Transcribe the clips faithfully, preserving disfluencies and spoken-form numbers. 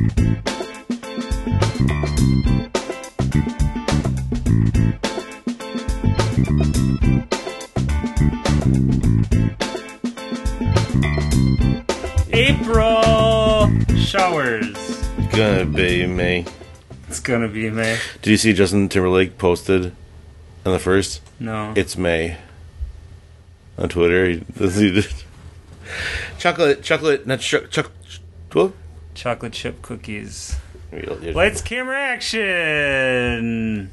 April showers. It's gonna be May. It's gonna be May. Did you see Justin Timberlake posted on the first? No. It's May. On Twitter. He, he did. Chocolate, chocolate, not choc, choc, what? Chocolate chip cookies. Lights, Lights, camera, action.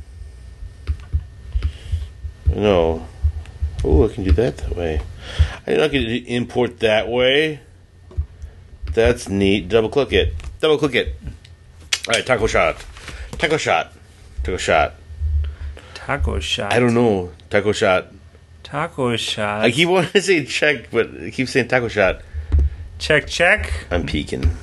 No. Oh, I can do that that way. I know I can import that way. That's neat. Double click it. Double click it. Alright, taco shot. Taco shot. Taco shot. Taco shot. I don't know. Taco shot. Taco shot. I keep wanting to say check, but I keep saying taco shot. Check, check. I'm peeking.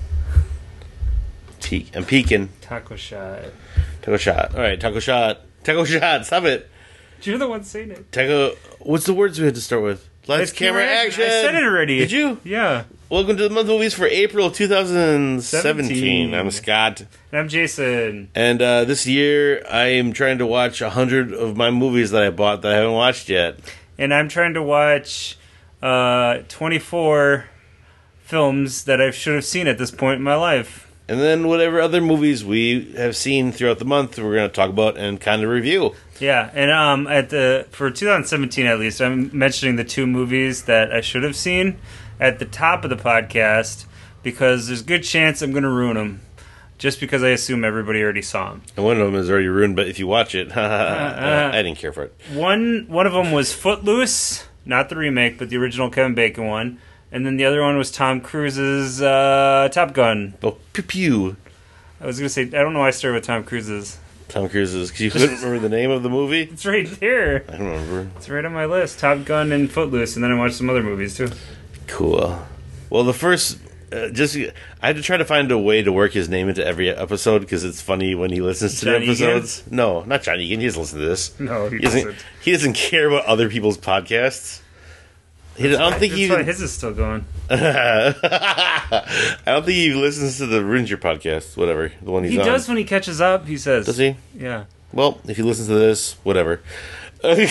Peek. I'm peeking. Taco shot. Taco shot. Alright, taco shot. Taco shot. Stop it. You're the one saying it. Taco. What's the words we had to start with? Lights, camera, action. I said it already. Did you? Yeah. Welcome to the month of movies for April twenty seventeen. I'm Scott. And I'm Jason. And uh, this year, I am trying to watch a hundred of my movies that I bought that I haven't watched yet. And I'm trying to watch uh, twenty-four films that I should have seen at this point in my life. And then whatever other movies we have seen throughout the month, we're going to talk about and kind of review. Yeah, and um, at the for twenty seventeen at least, I'm mentioning the two movies that I should have seen at the top of the podcast because there's a good chance I'm going to ruin them, just because I assume everybody already saw them. And one of them is already ruined, but if you watch it, uh, uh, I didn't care for it. One one of them was Footloose, not the remake, but the original Kevin Bacon one. And then the other one was Tom Cruise's uh, Top Gun. Oh, pew pew. I was going to say, I don't know why I started with Tom Cruise's. Tom Cruise's, because you couldn't remember the name of the movie? It's right there. I don't remember. It's right on my list. Top Gun and Footloose, and then I watched some other movies too. Cool. Well, the first, uh, just I had to try to find a way to work his name into every episode because it's funny when he listens to John the episodes. Egan? No, not John Egan. He doesn't listen to this. No, he, he doesn't. doesn't. He doesn't care about other people's podcasts. He, I don't think That's he. why his is still going. I don't think he listens to the Ruins Your podcast. Whatever, the one he's He on. does when he catches up. He says, Does he? Yeah. Well, if he listens to this, whatever. I'm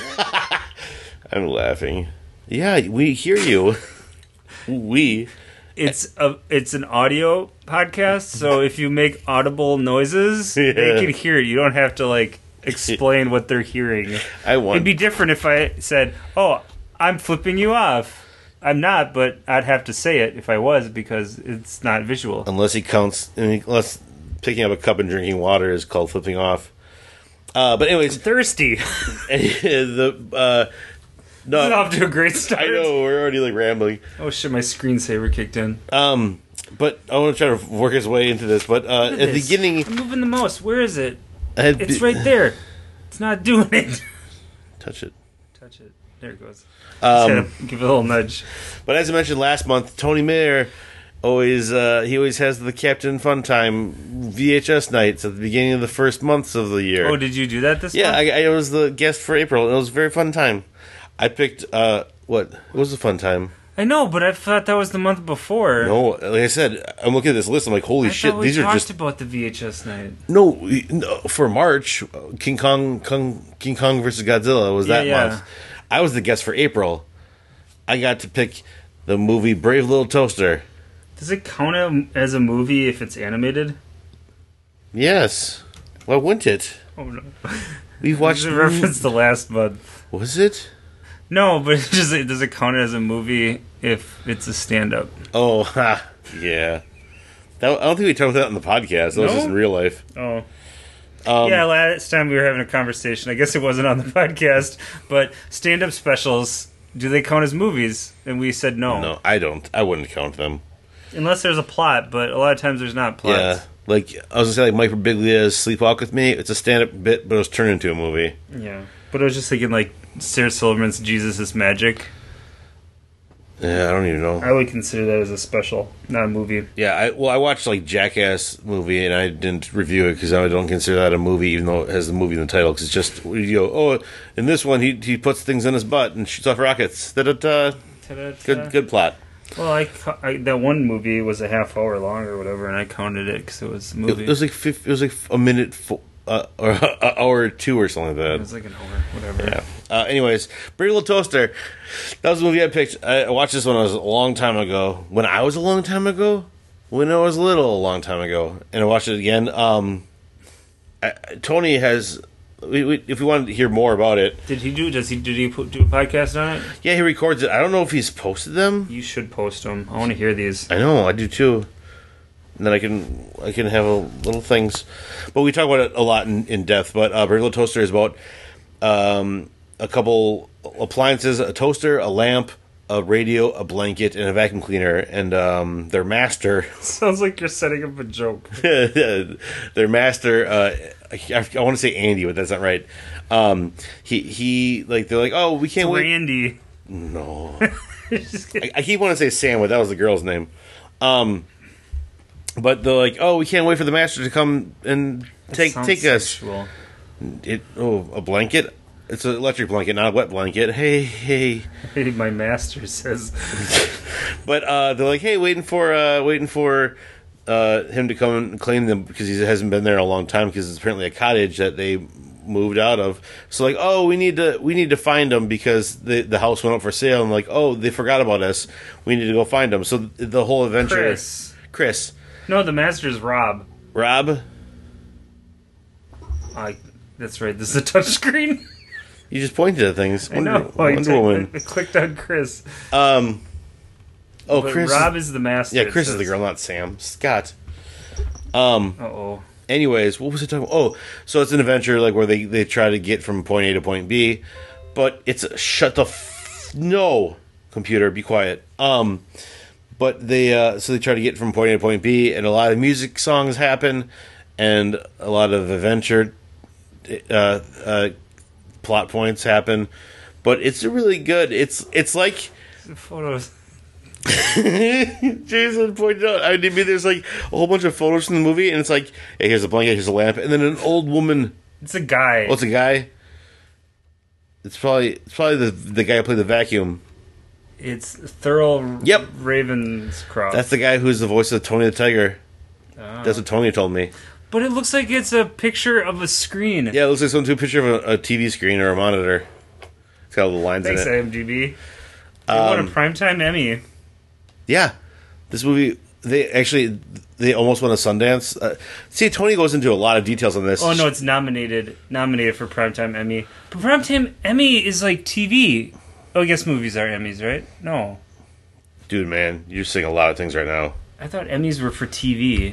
laughing. Yeah, we hear you. We. It's a it's an audio podcast, so if you make audible noises, Yeah. they can hear it. You don't have to like explain what they're hearing. I want. It'd be different if I said, "Oh, I'm flipping you off." I'm not, but I'd have to say it if I was because it's not visual. Unless he counts, unless picking up a cup and drinking water is called flipping off. Uh, but anyways, I'm thirsty. the uh, no, It's off to a great start. I know we're already like rambling. Oh shit! My screensaver kicked in. Um, but I want to try to work his way into this. But uh, at, Look the this. beginning, I'm moving the mouse. Where is it? I had It's be- right there. It's not doing it. Touch it. Touch it. There it goes. Um, Just give it a little nudge. But as I mentioned last month, Tony Mayer always uh, he always has the Captain Fun Time V H S nights at the beginning of the first months of the year. Oh, did you do that this Yeah, month? I, I was the guest for April, and it was a very fun time. I picked uh, what? What was a fun time? I know, but I thought that was the month before. No, like I said, I'm looking at this list. I'm like, holy I shit, thought we these are talked just about the V H S night. no, no. For March, King Kong, Kong, King Kong versus Godzilla was that Yeah, yeah. month. I was the guest for April. I got to pick the movie Brave Little Toaster. Does it count as a movie if it's animated? Yes, why wouldn't it? Oh no! We've watched. It's a reference to last month. Was it? No, but it just, does it count as a movie if it's a stand-up? Oh, ha, yeah. That, I don't think we talked about that in the podcast. That was No? just in real life. Oh. Um, Yeah, last time we were having a conversation. I guess it wasn't on the podcast, but stand-up specials, do they count as movies? And we said no. No, I don't. I wouldn't count them. Unless there's a plot, but a lot of times there's not plots. Yeah, like I was gonna say, like Mike Birbiglia's Sleepwalk with Me. It's a stand-up bit, but it was turned into a movie. Yeah. But I was just thinking, like, Sarah Silverman's Jesus is Magic. Yeah, I don't even know. I would consider that as a special, not a movie. Yeah, I, well, I watched like Jackass movie, and I didn't review it because I don't consider that a movie, even though it has the movie in the title. Because it's just you go, oh, in this one he he puts things in his butt and shoots off rockets. Da da da. Ta-da-ta. Good good plot. Well, I, I that one movie was a half hour long or whatever, and I counted it because it was a movie. It, it was like fifty, it was like a minute, fo- uh, or an hour or two or something like that. It was like an hour, whatever. Yeah. Uh, anyways, Brave Little Toaster. That was the movie I picked. I watched this when I was a long time ago. When I was a long time ago, when I was little, a long time ago, and I watched it again. Um, I, Tony has. We, we, if we wanted to hear more about it, did he do? Does he did he put, do a podcast on it? Yeah, he records it. I don't know if he's posted them. You should post them. I want to hear these. I know, I do too. And then I can I can have a little things, but we talk about it a lot in, in depth. But uh, Brave Little Toaster is about um, a couple appliances: a toaster, a lamp, a radio, a blanket, and a vacuum cleaner. And um, their master sounds like you're setting up a joke. Their master. Uh, I, I want to say Andy, but that's not right. Um, he he like they're like, oh, we can't it's wait. Randy. No, I, I keep wanting to say Sam, but that was the girl's name. Um, but they're like, oh, we can't wait for the master to come and take take sexual. us. It oh a blanket. It's an electric blanket, not a wet blanket. Hey hey. Hey, my master says. But uh, they're like, hey, waiting for uh, waiting for. Uh, him to come and claim them because he hasn't been there in a long time because it's apparently a cottage that they moved out of. So like, oh, we need to we need to find them because the the house went up for sale. And like, oh, they forgot about us. We need to go find them. So the whole adventure. Chris. Chris. No, the master's Rob. Rob. I. That's right. This is a touchscreen. You just pointed at things. I know. Wonder, Wonder I, Woman. I, I clicked on Chris. Um. Oh, but Chris. Rob is, is the master. Yeah, Chris says. is the girl, not Sam. Scott. Um. Uh oh. Anyways, what was it talking about? Oh, so it's an adventure like where they, they try to get from point A to point B, but it's a, shut the f- no computer, be quiet. Um, but they uh, so they try to get from point A to point B, and a lot of music songs happen, and a lot of adventure uh, uh, plot points happen. But it's really good. It's it's like the photos. Jason pointed out. I mean, there's like a whole bunch of photos from the movie, and it's like, hey, here's a blanket, here's a lamp, and then an old woman. It's a guy. Oh, it's a guy. It's probably it's probably the the guy who played the vacuum. It's Thurl. Yep. Ravenscroft. That's the guy who's the voice of Tony the Tiger. Oh. That's what Tony told me. But it looks like it's a picture of a screen. Yeah, it looks like someone took a picture of a, a T V screen or a monitor. It's got all the lines Thanks, in it. I M D B. They Um, won a Primetime Emmy. Yeah, this movie. They actually they almost won a Sundance. Uh, see, Tony goes into a lot of details on this. Oh no, it's nominated nominated for Primetime Emmy. But Primetime Emmy is like T V. Oh, I guess movies are Emmys, right? No. Dude, man, you're saying a lot of things right now. I thought Emmys were for T V.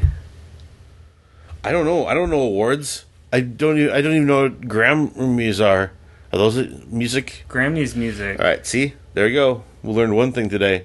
I don't know. I don't know awards. I don't. Even, I don't even know what Grammys are. Are those music? Grammys music. All right. See, there we go. We learned one thing today.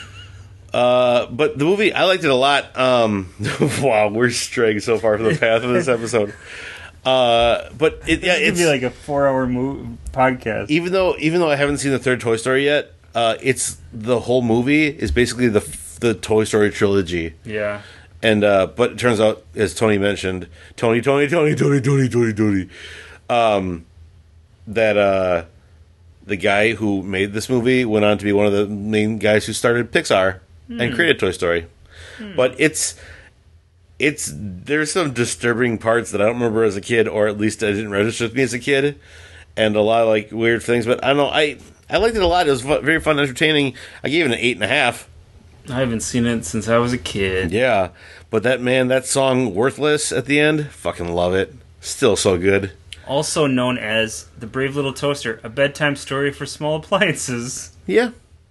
Uh, but the movie, I liked it a lot. Um, wow, we're straying so far from the path of this episode. Uh, but it, yeah, This it's could be like a four-hour mo- podcast. even though even though I haven't seen the third Toy Story yet. Uh, it's the whole movie is basically the the Toy Story trilogy. Yeah. And uh, but it turns out, as Tony mentioned, Tony, Tony, Tony, Tony, Tony, Tony, Tony, um, that uh, the guy who made this movie went on to be one of the main guys who started Pixar mm. and created Toy Story. Mm. But it's it's there's some disturbing parts that I don't remember as a kid, or at least I didn't register with me as a kid, and a lot of like weird things. But I don't know, I I liked it a lot. It was very fun, entertaining. I gave it an eight and a half. I haven't seen it since I was a kid. Yeah, but that man, that song "Worthless" at the end, fucking love it. Still so good. Also known as The Brave Little Toaster, a bedtime story for small appliances. Yeah.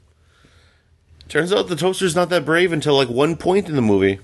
Turns out the toaster's not that brave until like one point in the movie.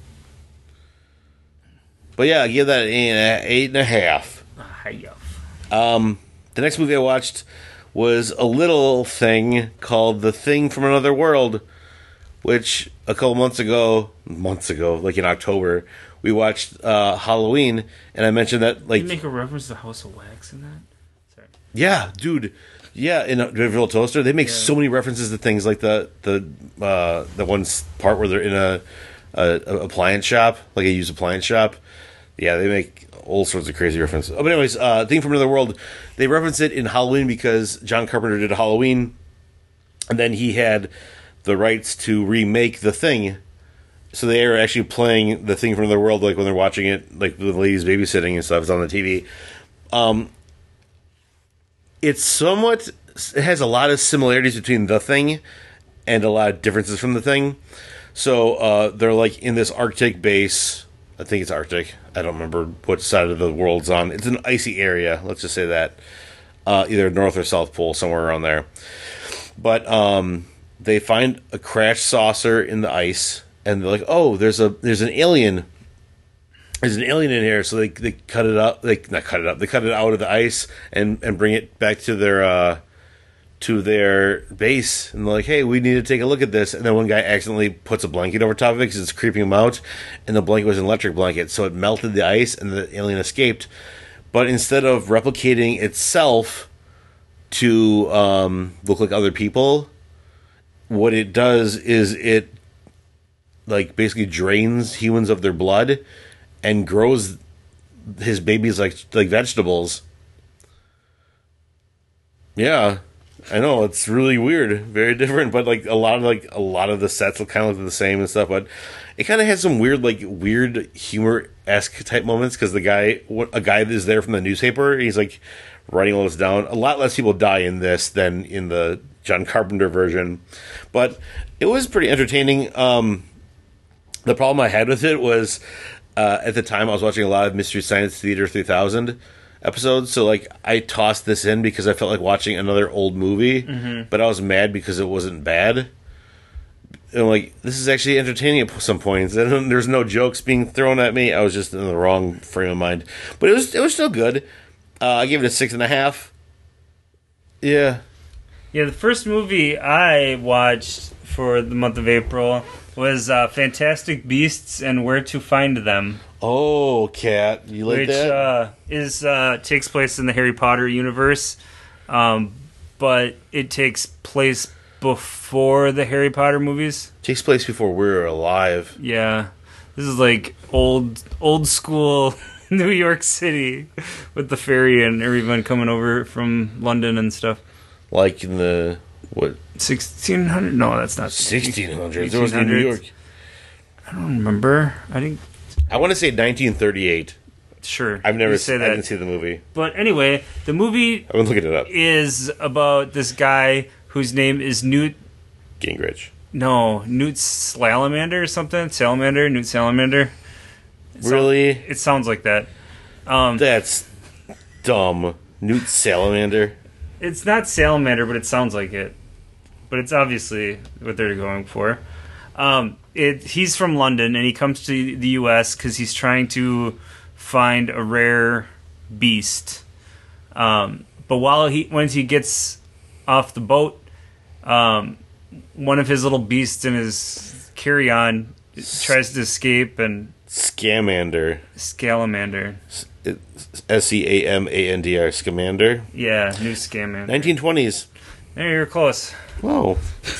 But yeah, I give that an eight and a half. Um, the next movie I watched was a little thing called The Thing from Another World, which a couple months ago, months ago, like in October, we watched uh, Halloween, and I mentioned that like Did you make a reference to House of Wax in that? Sorry. Yeah, dude. Yeah, in Brave Little Toaster, they make yeah. so many references to things like the the uh, the one part where they're in a, a, a appliance shop, like a used appliance shop. Yeah, they make all sorts of crazy references. Oh, but anyways, uh, Thing from Another World, they reference it in Halloween because John Carpenter did Halloween, and then he had the rights to remake The Thing. So they are actually playing The Thing from Another World, like when they're watching it, like the ladies babysitting and stuff. It's on the T V. Um, it's somewhat, it has a lot of similarities between The Thing and a lot of differences from The Thing. So uh, they're like in this Arctic base. I think it's Arctic. I don't remember what side of the world's on. It's an icy area. Let's just say that. Uh, either North or South Pole, somewhere around there. But um, they find a crash saucer in the ice. And they're like, oh, there's a there's an alien. There's an alien in here. So they they cut it up. They not cut it up. They cut it out of the ice and, and bring it back to their uh, to their base. And they're like, hey, we need to take a look at this. And then one guy accidentally puts a blanket over top of it because it's creeping him out. And the blanket was an electric blanket, so it melted the ice, and the alien escaped. But instead of replicating itself to um, look like other people, what it does is it like basically drains humans of their blood and grows his babies like like vegetables. Yeah, I know, it's really weird, very different, but like a lot of like a lot of the sets will kind of look the same and stuff. But it kind of has some weird like weird humor-esque type moments because the guy, a guy is there from the newspaper. He's like writing all this down. A lot less people die in this than in the John Carpenter version, but it was pretty entertaining. Um, The problem I had with it was, uh, at the time I was watching a lot of Mystery Science Theater three thousand episodes, so like I tossed this in because I felt like watching another old movie, mm-hmm. but I was mad because it wasn't bad. And like, this is actually entertaining at some points, and there's no jokes being thrown at me. I was just in the wrong frame of mind, but it was it was still good. Uh, I gave it a six and a half. Yeah, yeah. The first movie I watched for the month of April was uh, Fantastic Beasts and Where to Find Them. Oh, Cat, you like which, that? Uh, is uh, takes place in the Harry Potter universe, um, but it takes place before the Harry Potter movies. Takes place before we were alive. Yeah, this is like old old school New York City with the ferry and everyone coming over from London and stuff. Like in the what? sixteen hundred? No, that's not sixteen hundreds. It was in New York. I don't remember. I think I want to say nineteen thirty-eight. Sure, I've never say seen. that. I didn't see the movie. But anyway, the movie I've been looking it up. Is about this guy whose name is Newt Gingrich. No, Newt Salamander or something. Salamander, Newt Salamander. It really? Sounds, it sounds like that. Um, That's dumb. Newt Salamander. It's not Salamander, but it sounds like it. But it's obviously what they're going for. Um, it, he's from London, and he comes to the U S because he's trying to find a rare beast. Um, but while he, once he gets off the boat, um, one of his little beasts in his carry-on tries to escape, and Scamander. Scalamander. S C A M A N D R. Scamander. Yeah, new Scamander. nineteen twenties. There, you're close. Whoa.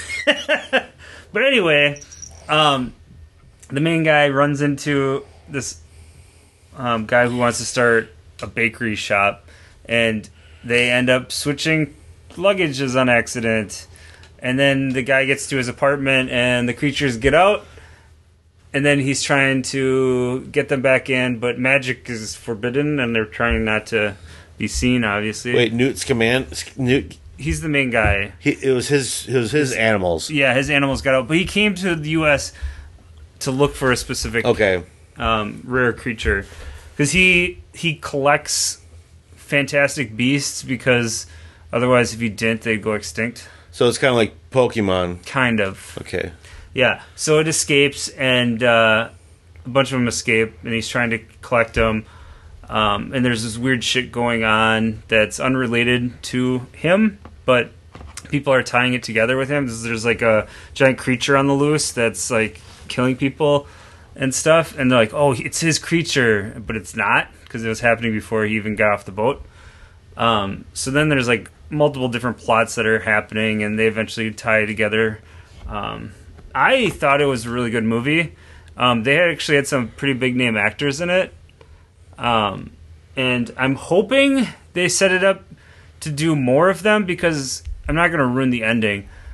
But anyway, um, the main guy runs into this um, guy who wants to start a bakery shop, and they end up switching luggages on accident. And then the guy gets to his apartment, and the creatures get out, and then he's trying to get them back in, but magic is forbidden, and they're trying not to be seen, obviously. Wait, Newt's command... Newt... He's the main guy. He, it was his. It was his, his animals. Yeah, his animals got out, but he came to the U S to look for a specific okay um, rare creature because he he collects fantastic beasts because otherwise, if he didn't, they'd go extinct. So it's kind of like Pokemon. Kind of. Okay. Yeah. So it escapes, and uh, a bunch of them escape, and he's trying to collect them. Um, and there's this weird shit going on that's unrelated to him, but people are tying it together with him. There's like a giant creature on the loose that's like killing people and stuff, and they're like, "Oh, it's his creature," but it's not because it was happening before he even got off the boat. Um, so then there's like multiple different plots that are happening, and they eventually tie together. Um, I thought it was a really good movie. Um, they had actually had some pretty big name actors in it. Um, and I'm hoping they set it up to do more of them because I'm not going to ruin the ending.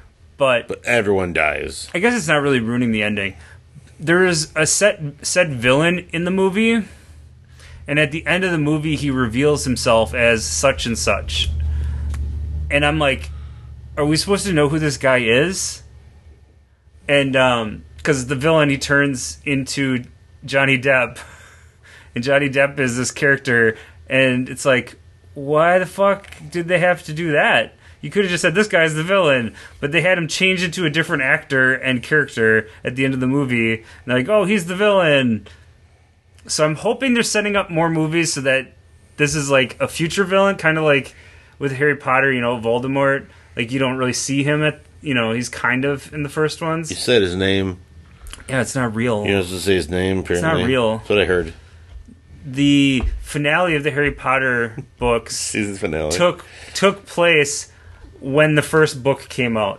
but, But everyone dies. I guess it's not really ruining the ending. There is a set set villain in the movie, and at the end of the movie, he reveals himself as such and such. And I'm like, are we supposed to know who this guy is? And um, because the villain, he turns into Johnny Depp, and Johnny Depp is this character, and it's like, why the fuck did they have to do that? You could have just said, this guy's the villain. But they had him change into a different actor and character at the end of the movie. And they're like, oh, he's the villain. So I'm hoping they're setting up more movies so that this is like a future villain, kind of like with Harry Potter, you know, Voldemort. Like, you don't really see him at, you know, he's kind of in the first ones. You said his name. Yeah, it's not real. You're not supposed to say his name, apparently. It's not real. That's what I heard. The finale of the Harry Potter books Season finale. took took place when the first book came out.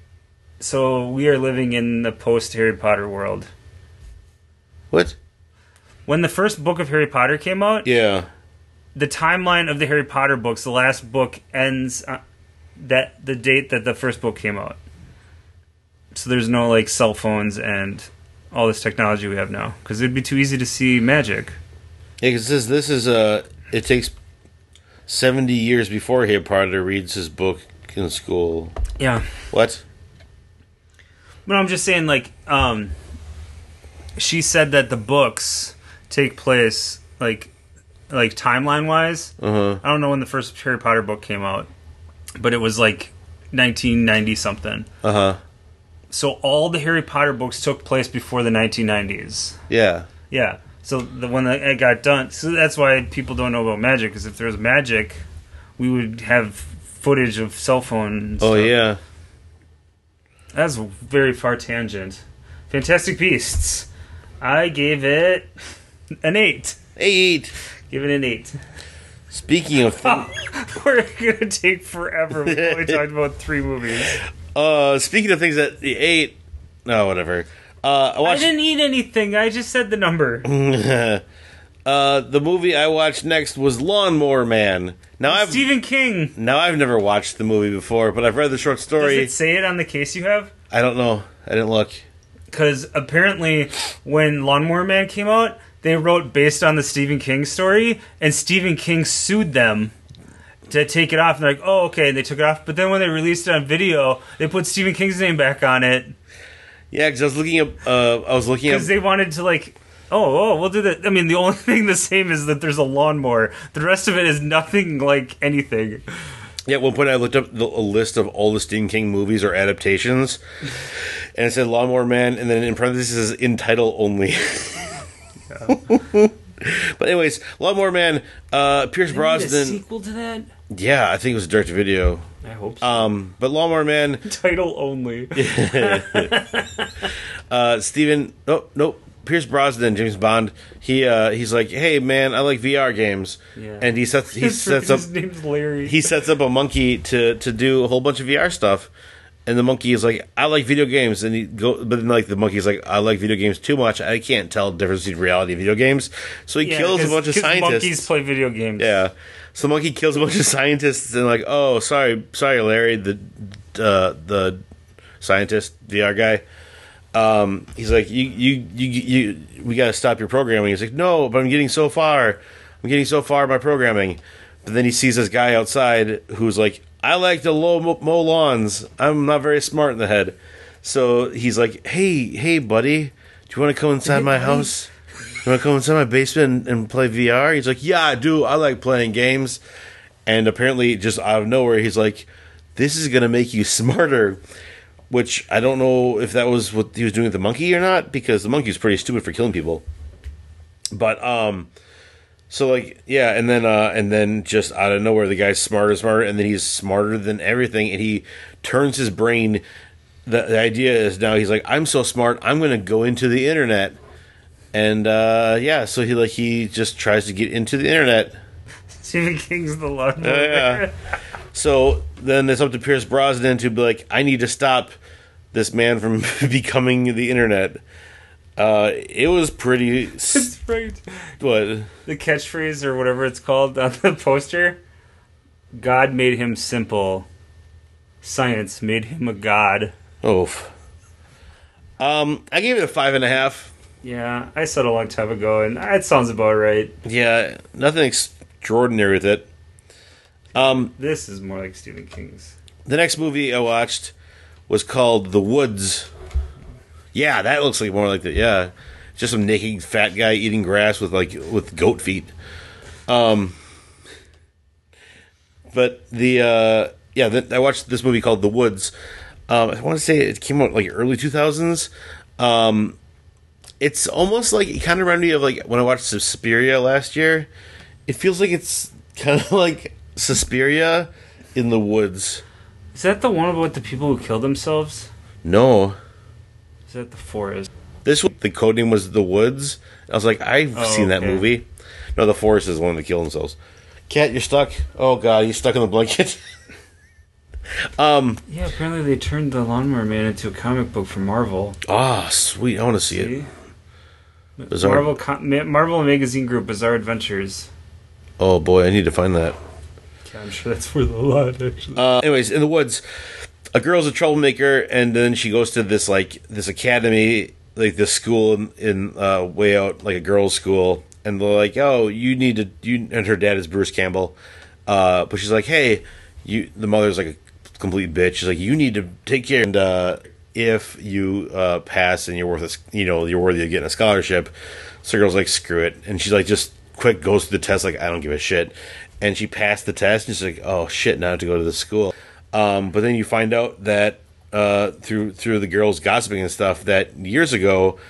So we are living in the post-Harry Potter world. What? When the first book of Harry Potter came out, Yeah. the timeline of the Harry Potter books, the last book ends uh, that the date that the first book came out. So there's no like cell phones and all this technology we have now, because it'd be too easy to see magic. Yeah, because this, this is, uh, it takes seventy years before Harry Potter reads his book in school. Yeah. What? But I'm just saying, like, um, she said that the books take place, like, like timeline-wise. Uh-huh. I don't know when the first Harry Potter book came out, but it was, like, nineteen ninety-something. Uh-huh. So all the Harry Potter books took place before the nineteen nineties. Yeah. Yeah. So the when it got done, so that's why people don't know about magic, because if there was magic, we would have footage of cell phones. Oh, yeah. That's a very far tangent. Fantastic Beasts. I gave it an eight. Eight. Give it an eight. Speaking of things... We're going to take forever. We've only talked about three movies. Uh, speaking of things that the eight... No, whatever. Uh, I watched... I didn't eat anything. I just said the number. uh, the movie I watched next was Lawnmower Man. Now I've Stephen King. Now I've never watched the movie before, but I've read the short story. Does it say it on the case you have? I don't know. I didn't look. Because apparently when Lawnmower Man came out, they wrote based on the Stephen King story, and Stephen King sued them to take it off. And they're like, oh, okay, and they took it off. But then when they released it on video, they put Stephen King's name back on it. Yeah, because I was looking up... Uh, I was looking up... Because they wanted to, like... Oh, oh, we'll do that. I mean, the only thing the same is that there's a lawnmower. The rest of it is nothing like anything. Yeah, at one point I looked up the, a list of all the Stephen King movies or adaptations, and it said Lawnmower Man, and then in parentheses, in title only. But anyways, Lawnmower Man, uh, Pierce Brosnan... a sequel to that? Yeah, I think it was direct to video. I hope so. Um, but Lawnmower Man... Title only. uh, Steven... Oh, nope. Pierce Brosnan, James Bond, he uh, he's like, hey man, I like V R games, yeah. and he sets he sets up his name's Larry. He sets up a monkey to, to do a whole bunch of V R stuff, and the monkey is like, I like video games, and he go, but then like the monkey's like, I like video games too much, I can't tell the difference between reality and video games, so he yeah, kills a bunch of scientists. Monkeys play video games. Yeah, so the monkey kills a bunch of scientists, and like, oh, sorry, sorry, Larry, the uh, the scientist V R guy. Um, he's like, you, you, you, you, we gotta stop your programming. He's like, no, but I'm getting so far. I'm getting so far in my programming. But then he sees this guy outside who's like, I like to low mow lawns. I'm not very smart in the head. So he's like, hey, hey, buddy, do you want to come inside hey, my buddy. house? You want to come inside my basement and, and play V R? He's like, yeah, I do. I like playing games. And apparently, just out of nowhere, he's like, this is gonna make you smarter. Which I don't know if that was what he was doing with the monkey or not, because the monkey was pretty stupid for killing people. But um, so like yeah, and then uh, and then just out of nowhere, the guy's smarter, and smarter, and then he's smarter than everything, and he turns his brain. The, the idea is now he's like, I'm so smart, I'm going to go into the internet, and uh, yeah, so he like he just tries to get into the internet. Stephen King's the lawnmower. Uh, yeah. So then it's up to Pierce Brosnan to be like, I need to stop this man from becoming the internet. Uh, it was pretty... That's right. What? The catchphrase or whatever it's called on the poster. God made him simple. Science made him a god. Oof. Um, I gave it a five and a half. Yeah, I said a long time ago, and that sounds about right. Yeah, nothing extraordinary with it. Um, this is more like Stephen King's. The next movie I watched was called The Woods. Yeah, that looks like more like the yeah, just some naked fat guy eating grass with like with goat feet. Um, but the uh, yeah, the, I watched this movie called The Woods. Um, I want to say it came out like early two thousands. Um, it's almost like it kind of reminded me of like when I watched Suspiria last year. It feels like it's kind of like Suspiria in the woods. Is that the one about the people who killed themselves? No. Is that The Forest? This one, the code name was The Woods. I was like, I've oh, seen that okay. movie. No, The Forest is the one that killed themselves. Cat, you're stuck. Oh God, you're stuck in the blanket. um. Yeah, apparently they turned the Lawnmower Man into a comic book for Marvel. Ah, oh, sweet. I want to see, see? it. Bizarre. Marvel, Com- Marvel Magazine Group, Bizarre Adventures. Oh boy, I need to find that. Yeah, I'm sure that's worth a lot, actually. Uh, anyways, in the woods, a girl's a troublemaker, and then she goes to this like this academy, like this school in, in uh, way out, like a girls' school, and they're like, "Oh, you need to." You and her dad is Bruce Campbell, uh, but she's like, "Hey, you." The mother's like a complete bitch. She's like, "You need to take care." And uh, if you uh, pass and you're worth, a, you know, you're worthy of getting a scholarship, so the girl's like, "Screw it," and she's like, just quick goes through the test, like, I don't give a shit. And she passed the test, and she's like, "Oh shit, now I have to go to the school." Um, but then you find out that uh, through through the girls gossiping and stuff that years ago,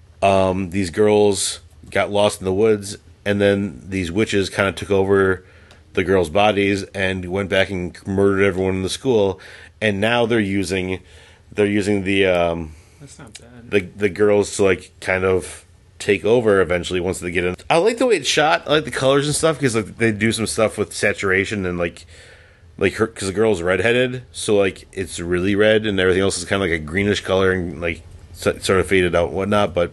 um, these girls got lost in the woods, and then these witches kind of took over the girls' bodies and went back and murdered everyone in the school. And now they're using they're using the um, that's not bad. the the girls to like kind of take over eventually once they get in. I like the way it's shot. I like the colors and stuff because like they do some stuff with saturation and like like her because the girl's redheaded, so like it's really red and everything else is kind of like a greenish color and like sort of faded out and whatnot. But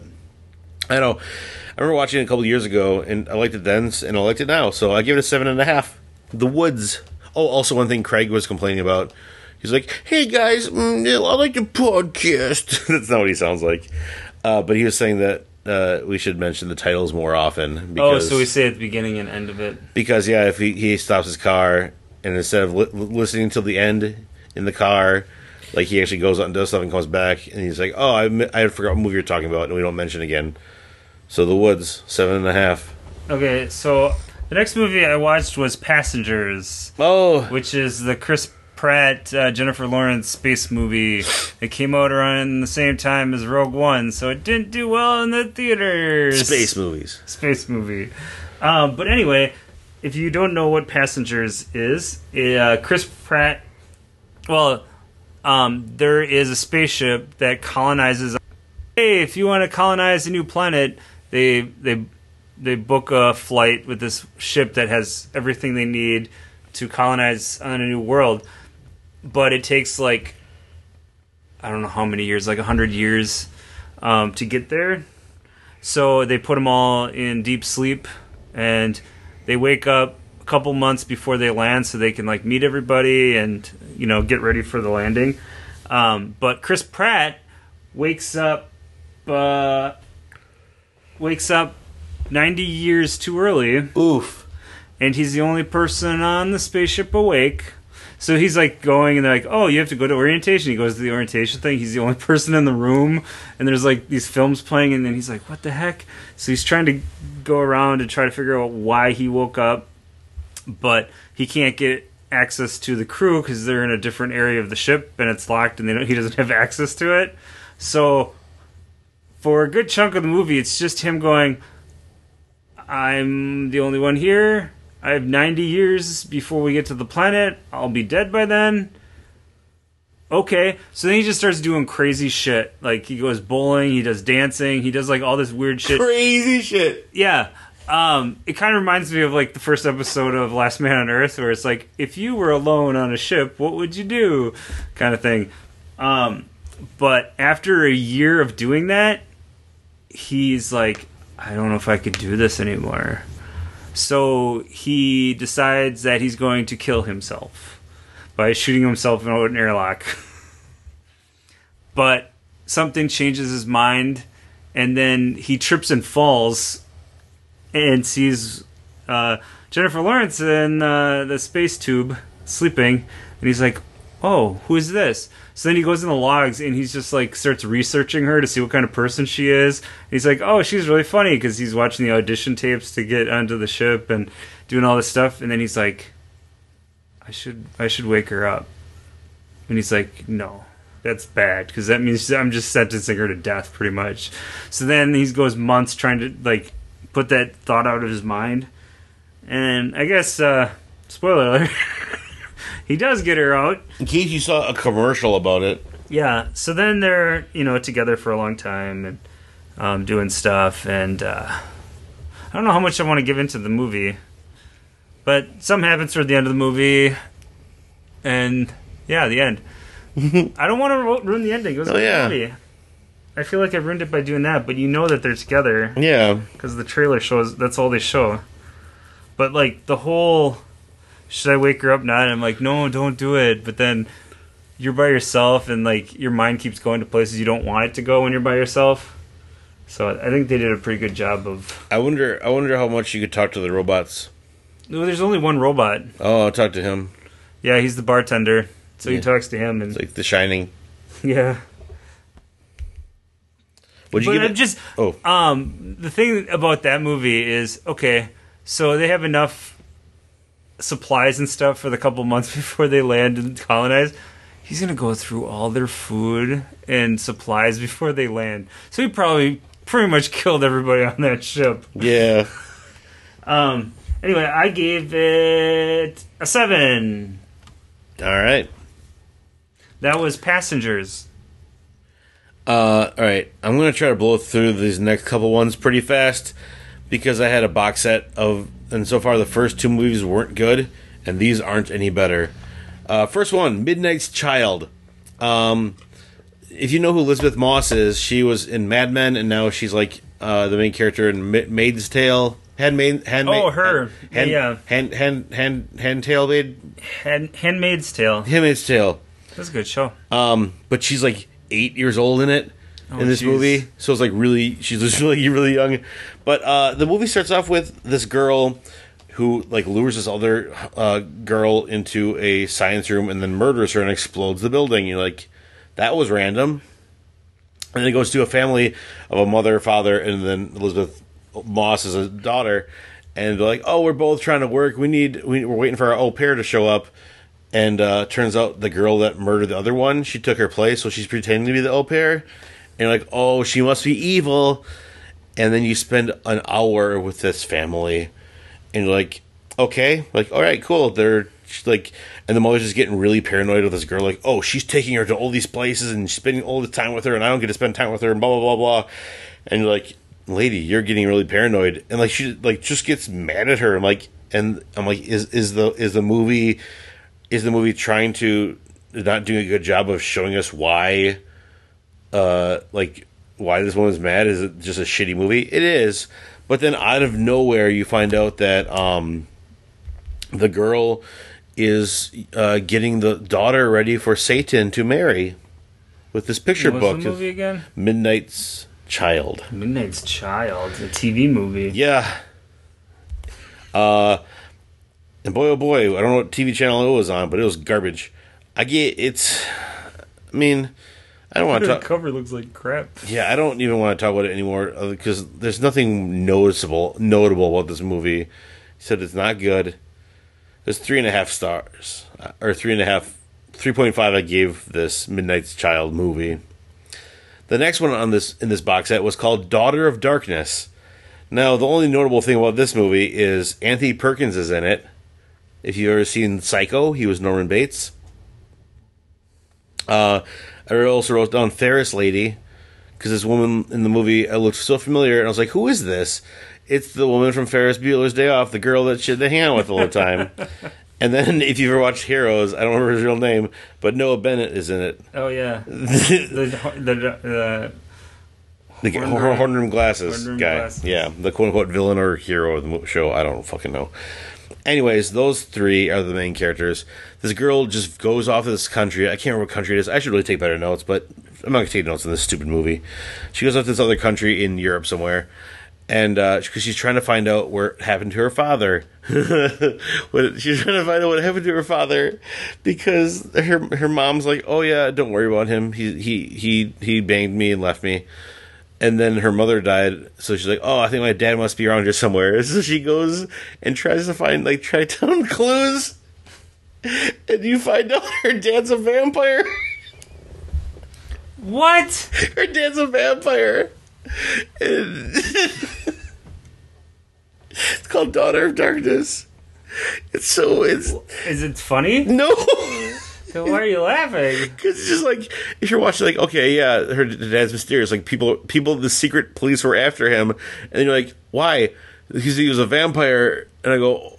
I don't know. I remember watching it a couple of years ago and I liked it then and I liked it now, so I give it a seven and a half. The Woods. Oh, also one thing Craig was complaining about. He's like, "Hey guys, mm, I like the podcast." That's not what he sounds like, uh, but he was saying that. Uh, we should mention the titles more often. Because, oh, so we say at the beginning and end of it? Because, yeah, if he, he stops his car, and instead of li- listening till the end in the car, like, he actually goes out and does stuff and comes back, and he's like, oh, I, I forgot what movie you're talking about, and we don't mention it again. So, The Woods, seven and a half. Okay, so the next movie I watched was Passengers. Oh! Which is the Chris Pratt, uh, Jennifer Lawrence space movie. It came out around the same time as Rogue One, so it didn't do well in the theaters. Space movies. Space movie. Um, but anyway, if you don't know what Passengers is, uh, Chris Pratt, well, um, there is a spaceship that colonizes. Hey, if you want to colonize a new planet, they they they book a flight with this ship that has everything they need to colonize on a new world. But it takes like, I don't know how many years, like a hundred years um, to get there. So they put them all in deep sleep, and they wake up a couple months before they land so they can like meet everybody and, you know, get ready for the landing. Um, but Chris Pratt wakes up, uh, wakes up ninety years too early. Oof. And he's the only person on the spaceship awake. So he's like going and they're like, oh, you have to go to orientation. He goes to the orientation thing. He's the only person in the room. And there's like these films playing. And then he's like, what the heck? So he's trying to go around and try to figure out why he woke up. But he can't get access to the crew because they're in a different area of the ship and it's locked and they don't, he doesn't have access to it. So for a good chunk of the movie, it's just him going, I'm the only one here. I have ninety years before we get to the planet. I'll be dead by then. Okay. So then he just starts doing crazy shit. Like, he goes bowling, he does dancing, he does, like, all this weird shit. Crazy shit. Yeah. Um, it kind of reminds me of, like, the first episode of Last Man on Earth, where it's like, if you were alone on a ship, what would you do? Kind of thing. Um, but after a year of doing that, he's like, I don't know if I could do this anymore. So he decides that he's going to kill himself by shooting himself in an airlock. but something changes his mind, and then he trips and falls and sees uh, Jennifer Lawrence in uh, the space tube sleeping, and he's like, oh, who is this? So then he goes in the logs, and he's just like starts researching her to see what kind of person she is. And he's like, oh, she's really funny, because he's watching the audition tapes to get onto the ship and doing all this stuff. And then he's like, I should I should wake her up. And he's like, no, that's bad, because that means I'm just sentencing her to death, pretty much. So then he goes months trying to like put that thought out of his mind. And I guess, uh, spoiler alert, he does get her out. In case you saw a commercial about it. Yeah, so then they're, you know, together for a long time and um, doing stuff. And uh, I don't know how much I want to give into the movie. But something happens toward the end of the movie. And, yeah, the end. I don't want to ruin the ending. It was a oh, good yeah. movie. I feel like I ruined it by doing that. But you know that they're together. Yeah. Because the trailer shows, that's all they show. But, like, the whole, should I wake her up now? And I'm like, no, don't do it. But then you're by yourself, and, like, your mind keeps going to places you don't want it to go when you're by yourself. So I think they did a pretty good job of... I wonder I wonder how much you could talk to the robots. No, there's only one robot. Oh, I'll talk to him. Yeah, he's the bartender. So Yeah. he talks to him. And It's like The Shining. yeah. Would you But give I'm it? just... Oh, Um, the thing about that movie is, okay, so they have enough supplies and stuff for the couple months before they land and colonize. He's gonna go through all their food and supplies before they land. So he probably pretty much killed everybody on that ship. yeah. Um. Anyway, I gave it a seven. All right. That was Passengers. Uh, all right. I'm going to try to blow through these next couple ones pretty fast because I had a box set of, and so far the first two movies weren't good, and these aren't any better. Uh, first one, Midnight's Child. Um, if you know who Elizabeth Moss is, she was in Mad Men, and now she's like uh, the main character in Ma- Maid's Tale. Handmaid, handmaid. Oh, her. Hand, Yeah. Hand, hand, hand, hand, tail maid. Hand, Handmaid's Tale. Handmaid's Tale. That's a good show. Um, but she's like eight years old in it Oh, in this jeez. movie, so it's like really, she's just really, really young. But uh, the movie starts off with this girl who like lures this other uh, girl into a science room and then murders her and explodes the building. You're like, that was random. And then it goes to a family of a mother, father, and then Elizabeth Moss is a daughter, and they're like, oh, we're both trying to work. We need, we, we're waiting for our au pair to show up. And uh, turns out the girl that murdered the other one, she took her place, so she's pretending to be the au pair. And you're like, oh, she must be evil. And then you spend an hour with this family, and you're like, okay, like, all right, cool. They're she's like, and the mother's just getting really paranoid with this girl, like, oh, she's taking her to all these places and spending all the time with her, and I don't get to spend time with her, and blah blah blah blah. And you're like, lady, you're getting really paranoid, and like she like just gets mad at her. I'm like, and I'm like, is is the is the movie is the movie trying to not doing a good job of showing us why, uh, like why this woman's mad? Is it just a shitty movie? It is, but then out of nowhere you find out that um, the girl is uh, getting the daughter ready for Satan to marry with this picture What's book. the movie again? Midnight's Child. Midnight's Child, a T V movie. Yeah. Uh, and boy, oh boy, I don't know what T V channel it was on, but it was garbage. I get it's. I mean, I don't want to The talk. cover looks like crap. Yeah, I don't even want to talk about it anymore because there's nothing noticeable, notable about this movie. He said it's not good. There's three and a half stars, uh, or three and a half, three point five. I gave this Midnight's Child movie. The next one on this in this box set was called Daughter of Darkness. Now, the only notable thing about this movie is Anthony Perkins is in it. If you've ever seen Psycho, he was Norman Bates. Uh, I also wrote down Ferris Lady, because this woman in the movie uh, looked so familiar, and I was like, who is this? It's the woman from Ferris Bueller's Day Off, the girl that she had to hang out with all the time. And then, if you've ever watched Heroes, I don't remember his real name, but Noah Bennett is in it. Oh yeah, the the, the The Horn horn, Rim- horn rim glasses Horn Rim guy. Glasses. Yeah, the quote unquote villain or hero of the mo- show. I don't fucking know. Anyways, those three are the main characters. This girl just goes off to this country. I can't remember what country it is. I should really take better notes, but I'm not going to take notes in this stupid movie. She goes off to this other country in Europe somewhere, and because uh, she's trying to find out what happened to her father. what, she's trying to find out what happened to her father because her her mom's like, "Oh yeah, don't worry about him. He he he he banged me and left me." And then her mother died, so she's like, "Oh, I think my dad must be around here somewhere." So she goes and tries to find like tri-town clues, and you find out her dad's a vampire. What? Her dad's a vampire. And it's called Daughter of Darkness. It's so it's Is it funny? no. So why are you laughing? Because it's just like, if you're watching, like, okay, yeah, her dad's mysterious. Like, people, people, the secret police were after him. And then you're like, why? Because he was a vampire. And I go,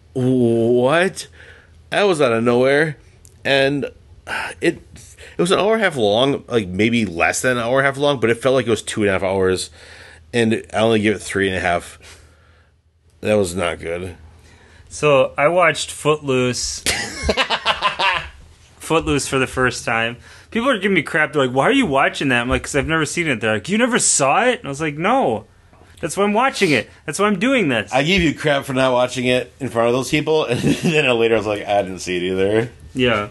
what? That was out of nowhere. And it it was an hour and a half long, like, maybe less than an hour and a half long, but it felt like it was two and a half hours. And I only give it three and a half. That was not good. So I watched Footloose. Footloose for the first time. People are giving me crap. They're like, "Why are you watching that?" I'm like, "Because I've never seen it." They're like, "You never saw it?" And I was like, "No, that's why I'm watching it. That's why I'm doing this." I gave you crap for not watching it in front of those people, and then later I was like, I didn't see it either. Yeah,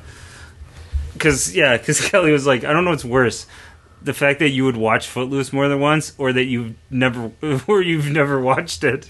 because yeah, because Kelly was like, "I don't know what's worse, the fact that you would watch Footloose more than once, or that you've never, or you've never watched it."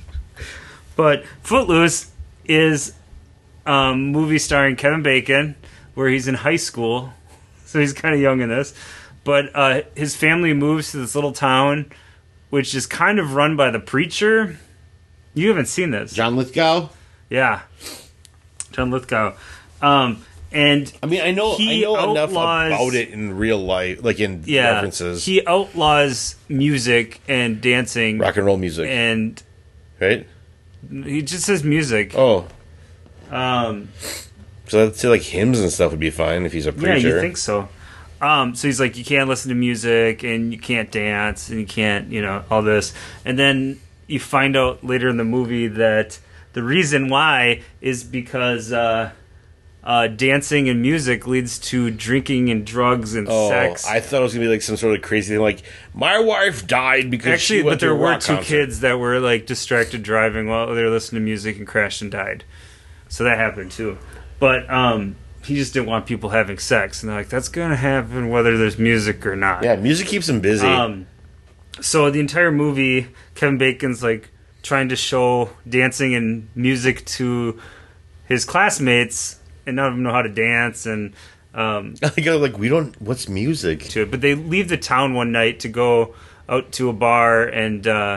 But Footloose is a um, movie starring Kevin Bacon, where he's in high school, so he's kind of young in this. But uh, his family moves to this little town, which is kind of run by the preacher. You haven't seen this. John Lithgow? Yeah. John Lithgow. Um, and I mean, I know I know enough about it in real life, like in yeah, references. He outlaws music and dancing. Rock and roll music. And right? He just says music. Oh. Um... So I'd say like hymns and stuff would be fine if he's a preacher. Yeah, you think so. Um, so he's like, you can't listen to music, and you can't dance, and you can't, you know, all this. And then you find out later in the movie that the reason why is because uh, uh, dancing and music leads to drinking and drugs and oh, sex. I thought it was going to be like some sort of crazy thing, like, my wife died because Actually, she went but there to a were rock two concert. kids that were like distracted driving while they were listening to music and crashed and died. So that happened too. But um, he just didn't want people having sex. And they're like, that's going to happen whether there's music or not. Yeah, music keeps him busy. Um, so the entire movie, Kevin Bacon's like trying to show dancing and music to his classmates, and none of them know how to dance. And um, I go like, we don't. What's music? to it. But they leave the town one night to go out to a bar and uh,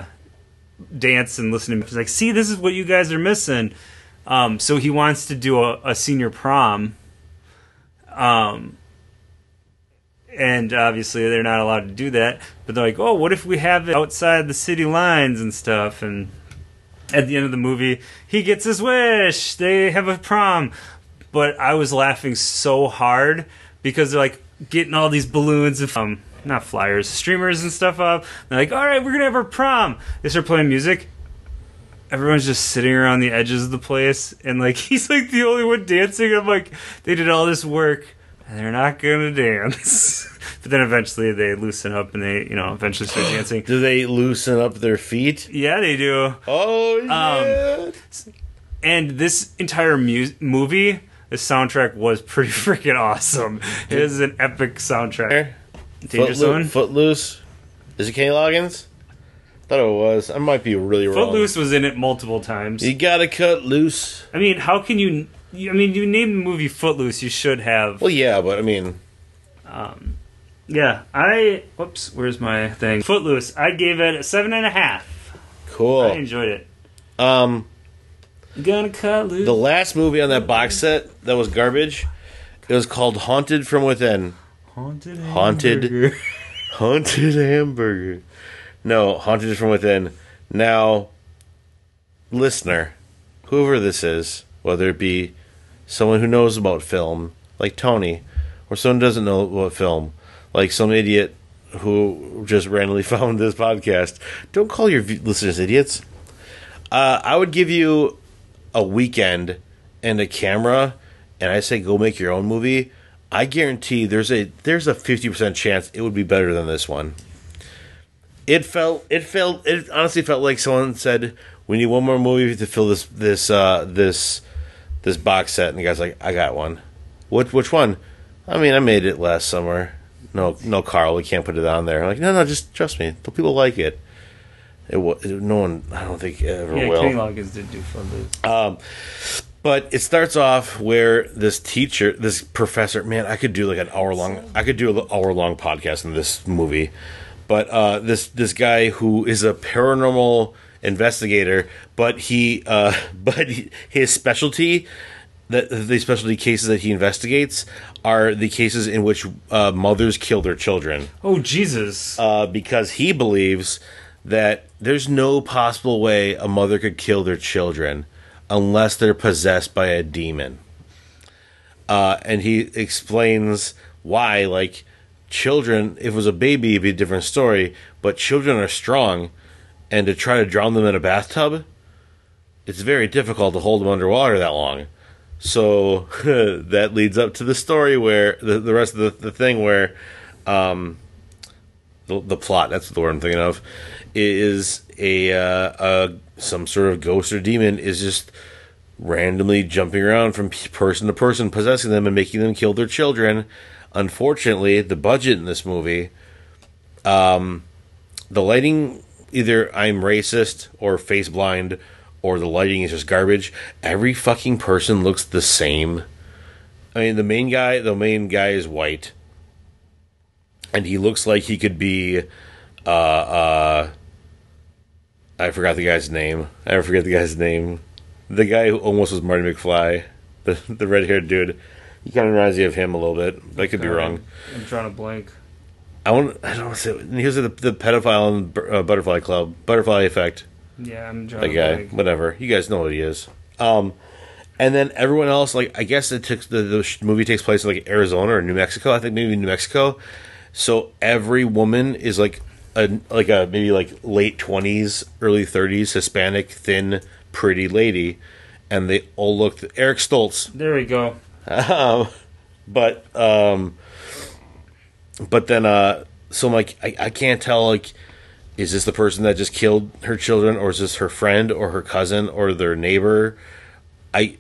dance and listen to music. He's like, see, this is what you guys are missing. Um, so he wants to do a, a senior prom. Um, and obviously they're not allowed to do that. But they're like, oh, what if we have it outside the city lines and stuff? And at the end of the movie, he gets his wish. They have a prom. But I was laughing so hard because they're like getting all these balloons and um, not flyers, streamers and stuff up. They're like, all right, we're going to have our prom. They start playing music. Everyone's just sitting around the edges of the place, and like he's like the only one dancing. I'm like, they did all this work, and they're not gonna dance. But then eventually they loosen up, and they, you know, eventually start dancing. Do they loosen up their feet? Yeah, they do. Oh yeah. Um, and this entire mu- movie, the soundtrack was pretty freaking awesome. It is an epic soundtrack. Danger Footloose, Zone. Footloose. Is it Kenny Loggins? Thought it was. I might be really wrong. Footloose was in it multiple times. You gotta cut loose. I mean, how can you? I mean, you named the movie Footloose. You should have. Well, yeah, but I mean, Um, yeah, I. Whoops, where's my thing? Footloose. I gave it a seven and a half. cool. I enjoyed it. Um, Gonna cut loose. the last movie on that box set that was garbage. It was called Haunted from Within. Haunted. Haunted. Hamburger. Haunted Hamburger. No, Haunted from Within. Now, listener, whoever this is, whether it be someone who knows about film, like Tony, or someone who doesn't know about film, like some idiot who just randomly found this podcast, don't call your listeners idiots. Uh, I would give you a weekend and a camera, and I say go make your own movie. I guarantee there's a there's a fifty percent chance it would be better than this one. It felt it felt it honestly felt like someone said, we need one more movie to fill this this uh, this this box set, and the guy's like, I got one. What which one? I mean, I made it last summer. No, no, Carl, we can't put it on there. I'm like, no, no, just trust me. People like it. It, it no one, I don't think ever yeah, will. Kenny Loggins did do Footloose. Um, but it starts off where this teacher, this professor, man, I could do like an hour long. I could do an hour long podcast in this movie. But uh, this this guy who is a paranormal investigator, but he, uh, but he, his specialty. The, the specialty cases that he investigates are the cases in which uh, mothers kill their children. Oh, Jesus. Uh, because he believes that there's no possible way a mother could kill their children unless they're possessed by a demon. Uh, and he explains why, like, children, if it was a baby, it'd be a different story, but children are strong, and to try to drown them in a bathtub, it's very difficult to hold them underwater that long. So that leads up to the story where the, the rest of the, the thing where um, the, the plot, that's the word I'm thinking of, is a, uh, a some sort of ghost or demon is just randomly jumping around from person to person, possessing them and making them kill their children. Unfortunately, the budget in this movie, um, the lighting, either I'm racist or face blind, or the lighting is just garbage. Every fucking person looks the same. I mean, the main guy, the main guy is white, and he looks like he could be. Uh, uh, I forgot the guy's name. I never forget the guy's name. The guy who almost was Marty McFly, the the red haired dude. He kind of reminds me of him a little bit. But I could be wrong. I'm trying to blank. I want. I don't want to say. He was the the pedophile in uh, Butterfly Club, Butterfly Effect. Yeah, I'm trying The to guy, blank. whatever. You guys know what he is. Um, and then everyone else, like, I guess it took the, the sh- movie takes place in like Arizona or New Mexico. I think maybe New Mexico. So every woman is like a like a maybe like late twenties, early thirties, Hispanic, thin, pretty lady, and they all look Eric Stoltz. There we go. Um, but um, but then uh, so I'm like, I, I can't tell, like, is this the person that just killed her children, or is this her friend, or her cousin, or their neighbor? I,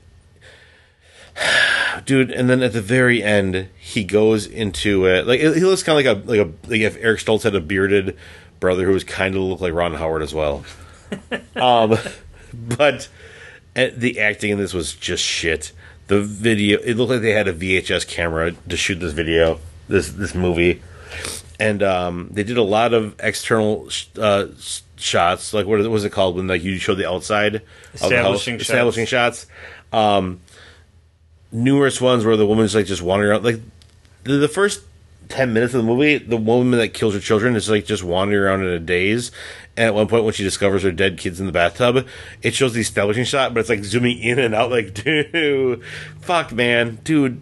dude, and then at the very end, he goes into it like he looks kind of like a like a like if Eric Stoltz had a bearded brother who was kind of looked like Ron Howard as well. um, but uh, the acting in this was just shit. The video, it looked like they had a V H S camera to shoot this video, this this movie. And um, they did a lot of external sh- uh, shots, like what was it called when like you show the outside of the house? Establishing shots. Establishing shots. Um, numerous ones where the woman's like just wandering around. Like the, the first ten minutes of the movie, the woman that kills her children is like just wandering around in a daze. And at one point, when she discovers her dead kids in the bathtub, it shows the establishing shot, but it's like zooming in and out. Like, dude, fuck, man, dude.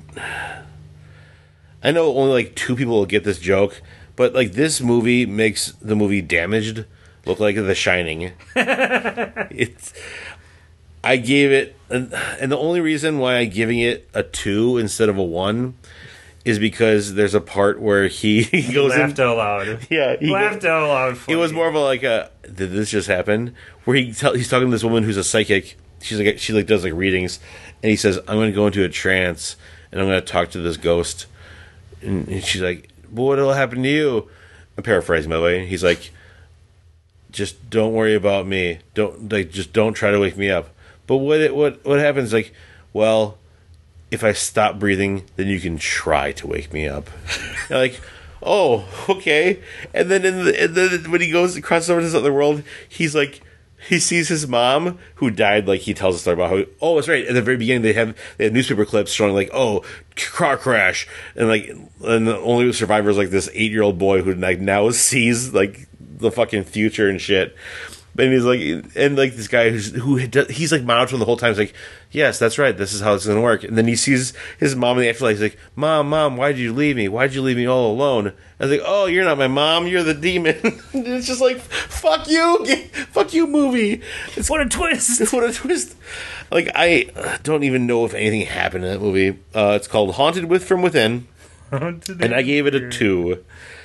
I know only like two people will get this joke. But, like, this movie makes the movie Damaged look like The Shining. It's, I gave it, and, and the only reason why I'm giving it a two instead of a one is because there's a part where he, he goes in. Laughed out loud. Yeah. He Laughed goes, out loud. it was more of a, like, a, did this just happen? Where he tell, he's talking to this woman who's a psychic. She's like, she, like, does, like, readings. And he says, I'm going to go into a trance, and I'm going to talk to this ghost. And, and she's like, well, what'll happen to you? I'm paraphrasing, by the way. He's like, just don't worry about me. Don't like, just don't try to wake me up. But what it, what what happens? Like, well, if I stop breathing, then you can try to wake me up. You're like, oh, okay. And then in the and then when he goes across over to this other world, he's like, he sees his mom who died. Like, he tells a story about how, oh, that's right. At the very beginning, they have they have newspaper clips showing like, oh, car crash, and like, and the only survivor is like this eight year old boy who like now sees like the fucking future and shit. And he's like, and like this guy who's who he's like monitoring the whole time. He's like, yes, that's right. This is how it's going to work. And then he sees his mom in the afterlife. He's like, Mom, Mom, why did you leave me? Why did you leave me all alone? And I was like, oh, you're not my mom. You're the demon. It's just like, fuck you, fuck you, movie. It's What a twist! what a twist. Like I don't even know if anything happened in that movie. Uh, it's called Haunted with From Within, and I gave it a two.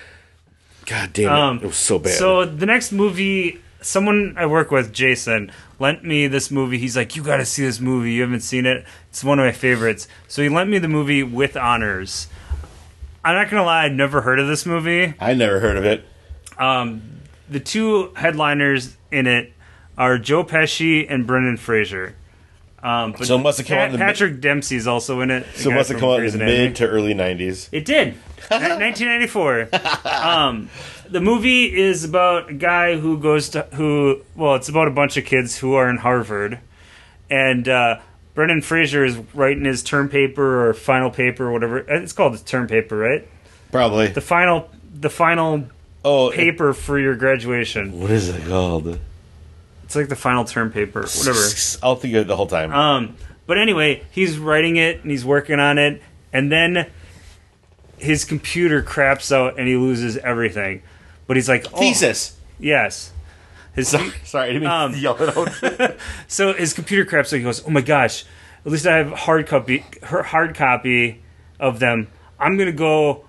God damn it! Um, it was so bad. So the next movie, someone I work with, Jason, lent me this movie. He's like, you got to see this movie. You haven't seen it. It's one of my favorites. So he lent me the movie With Honors. I'm not going to lie, I'd never heard of this movie. I never heard of it. Um, the two headliners in it are Joe Pesci and Brendan Fraser. Um, but So it must have come out in the mid- Patrick Dempsey's also in it. the So it guy must have from come out in Grey's the Anatomy. mid to early nineties. It did. nineteen ninety-four. Um, the movie is about a guy who goes to who. Well, it's about a bunch of kids who are in Harvard, and uh, Brendan Fraser is writing his term paper or final paper or whatever. It's called the term paper, right? Probably. The final, the final oh, paper for your graduation. what is it called? It's like the final term paper, whatever. I'll think of it the whole time. Um, but anyway, he's writing it and he's working on it, and then his computer craps out and he loses everything. But he's like, oh, Thesis. yes. His Sorry, sorry, I didn't mean Um, to yell it out. so his computer craps out. He goes, oh my gosh, at least I have hard copy, her hard copy of them. I'm gonna go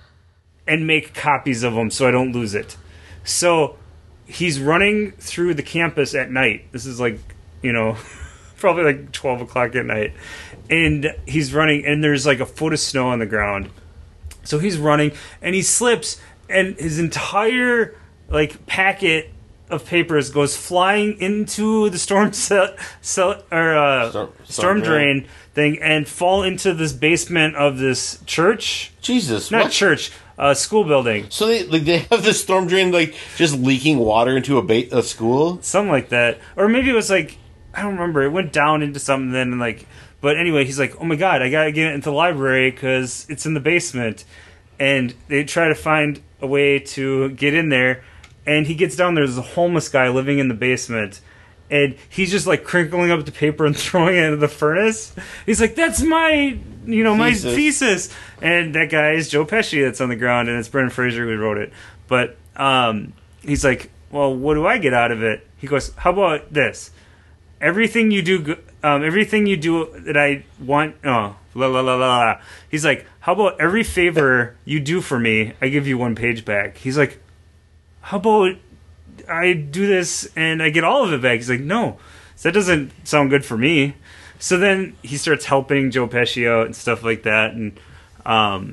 and make copies of them so I don't lose it. So he's running through the campus at night. This is like, you know, probably like twelve o'clock at night. And he's running, and there's like a foot of snow on the ground. So he's running, and he slips, and his entire like packet of papers goes flying into the storm cell, cell or uh, storm, Storm- storm storm drain. drain. thing, and fall into this basement of this church. Jesus, Not what? church, uh, school building. So they like they have the storm drain like just leaking water into a ba- a school. Something like that. Or maybe it was like, I don't remember. It went down into something then, and like, but anyway, he's like, oh my god, I gotta get it into the library because it's in the basement. And they try to find a way to get in there, and he gets down there. There's a homeless guy living in the basement, and he's just like crinkling up the paper and throwing it into the furnace. He's like, that's my, you know, my Thesis. thesis. And that guy is Joe Pesci that's on the ground, and it's Brendan Fraser who wrote it. But um, he's like, well, what do I get out of it? He goes, how about this? Everything you do, go- um, everything you do that I want, oh, la la la la la. He's like, how about every favor you do for me, I give you one page back. He's like, how about I do this and I get all of it back? He's like, no, that doesn't sound good for me. So then he starts helping Joe Pesci out and stuff like that, and um,